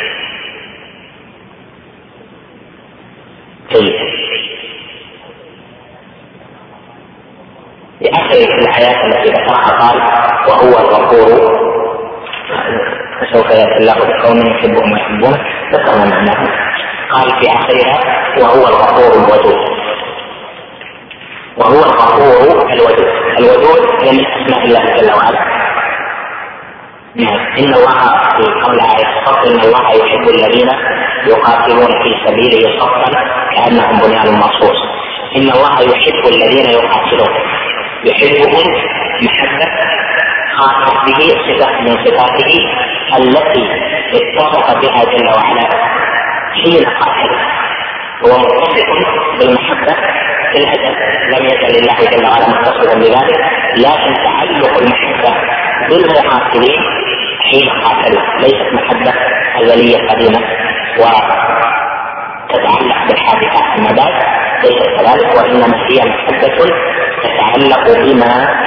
جيدا. في آخر الآيات التي ذكرها قال: وهو الغفور، فسوف يأتي الله بقوم يحبهم ويحبونه، ذكرنا معناه. قال في آخرها: وهو الغفور الودود. وهو الغفور الودود، الودود هي من أسماء الله جل وعلا. إن الله في قول آية الصف: إن الله يحب الذين يقاتلون في سبيله صفا كأنهم بنيان مرصوص. إن الله يحب الذين يقاتلون، يحبهم محبة خاصة به، صفة من صفاته التي اتصف بها جل وعلا حين قاتل، هو متصف بالمحبة في الأزل، لم يزل الله جل وعلا متصفا بذلك، لكن تعلق المحبة بالمقاتلين حين قاتلوا ليست محبة أزلية قديمة وتتعلق بالحادثات أما بعد، ليست كذلك، وإنما هي محبة تتعلق بما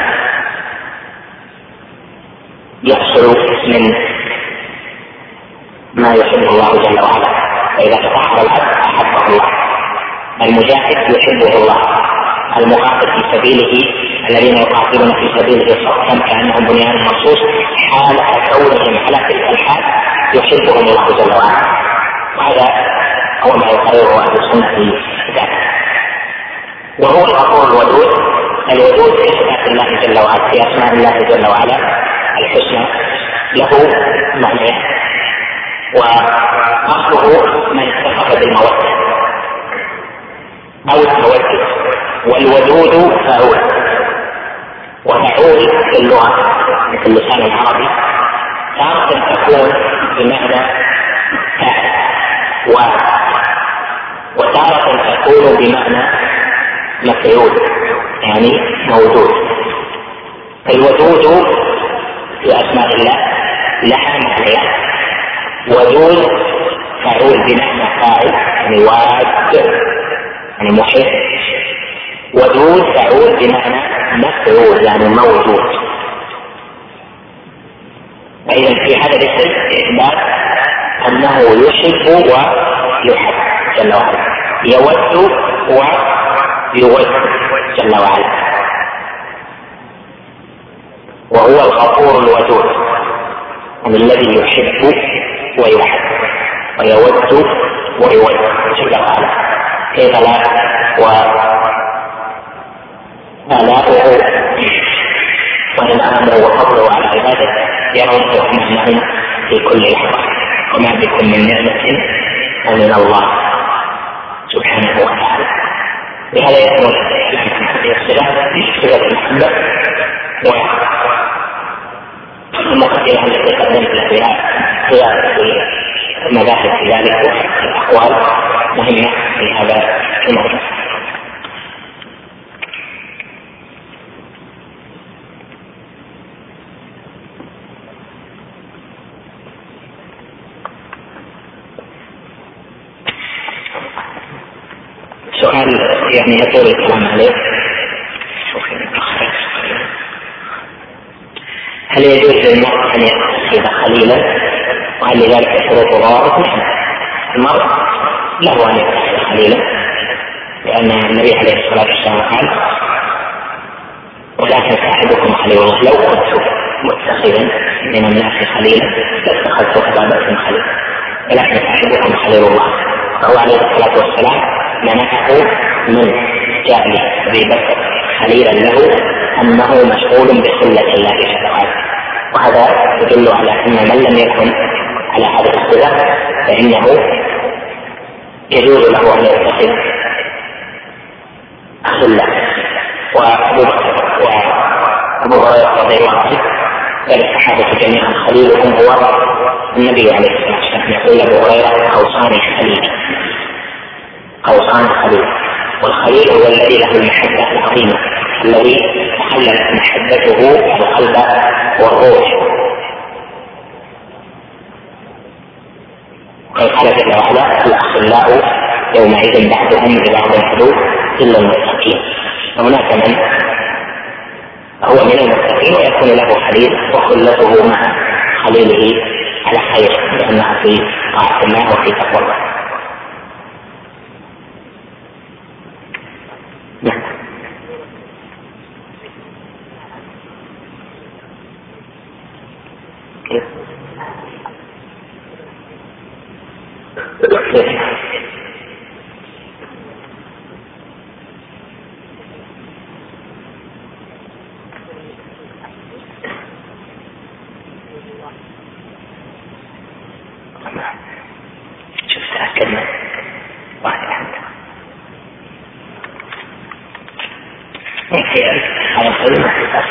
يحصل من ما يحب الله جل وعلا. فإذا تطهر العبد أحبه الله، المجاهد يحبه الله، المقاتل في سبيله الذين يقاتلون في سبيله صفا كأنهم بنيان مرصوص، حال كونهم على تلك الحال يحبهم الله جل وعلا. وهذا هو ما يقرره أهل السنة في ذلك. وهو الغفور الودود، الودود في صفات الله جل وعلا، في أسماء الله جل وعلا الحسنى، له معنى، وأصله من اتصف بالمودة أو التودد، والودود فعول، وفعول في اللغة مثل اللسان العربي تارة تكون بمعنى فاعل، وتارة تكون بمعنى مفعول يعني موجود. الودود في أسماء الله لها معنيان: ودود فعول بمعنى فاعل يعني واد يعني محب، ودود فعول بمعنى مفعول يعني موجود. فإذا في هذا الاسم إثبات أنه يحب ويحب جل وعلا، يود يود جل وعلا، وهو الغفور الودود الذي يحب ويحب ويود ويود جل وعلا. كيف لا؟ وآلاؤه وإنعامه وفضله على عباده يرزقهم معهم في كل لحظة، وما بكم من نعمة فمن الله سبحانه وتعالى. بهذا يكون هذه الصفة صفة المحبة. والمقدمة التي قدمت لها هي المباحث في ذلك والأقوال مهمة في هذا الموضوع. سؤال يعني يطول الكلام عليه. هل يجوز للمرء أن يتخذ خليلا؟ وهل لذلك شروط ضوابط؟ المرء له أن يتخذ خليلا، لأن النبي عليه الصلاة والسلام قال: ولكن صاحبكم خليل الله. لو كنت متخذا من الناس خليلا لاتخذت أبا بكر خليلا، ولكن صاحبكم خليل الله. فهو عليه الصلاة والسلام منعه من جعل أبي بكر خليلا له أنه مشغول بسنة الله جل وعلا. وهذا يدل على أن من لم يكن على هذه الصفة فإنه يجوز له أن يتخذ خلا. وأبو بكر وأبو هريرة رضي الله عنه والصحابة جميعا خليلهم هو النبي عليه الصلاة والسلام. يقول أبو هريرة: أوصاني خليلي، أوصاني خليلي. والخليل هو الذي له المحبة العظيمة، الذي تحلت محبته القلب والروح. وقد قال جل وعلا: الأخلاء يومئذ بعضهم لبعض عدو إلا المتقين. وهناك من هو من المتقين ويكون له خليل وخلته مع خليله على خير، لأنها في طاعة الله وفي تقوى الله. شوف تأكدنا واحد أحد ممكن على خير محبة.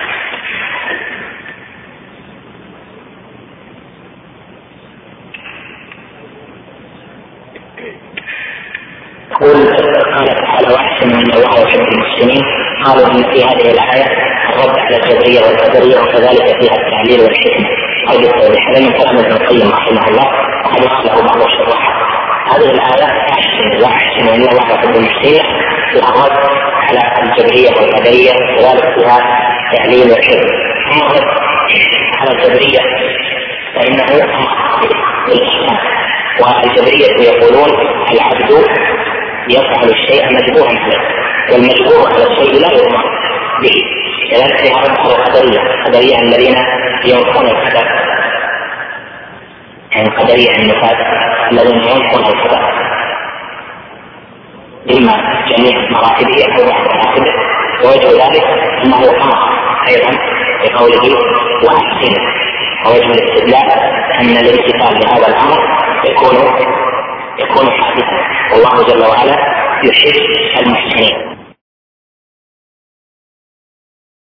قل قال تعالى: واحسن ان الله يحب المحسنين. قالوا ان في هذه الايه الرد على الجبريه والقدريه وكذلك فيها التعليل والحكمه او بالتوضيح. هذا من كلام ابن القيم رحمه الله وقد وصله بعض الشراح. هذه الايه احسن واحسن ان الله يحب المحسنين فيها الرد على الجبريه والقدريه وكذلك فيها التعليل والحكمه. اما الرد على الجبريه فانه بالاحسان، والجبريه يقولون العبد يفعل الشيء مجبورا عليه، والمجبور على الشيء لا يؤمر به. كذلك فيها رد على القدريه، القدريه الذين ينكرون القدر، يعني قدريه النفاذ الذين ينكرون القدر اما جميع مراتبه او بعض مراتبه. ووجه ذلك انه امر ايضا بقوله واحسن، ووجه الاستدلال ان الامتثال لهذا الامر يكون يكون حادثا، والله جل وعلا يحب المحسنين.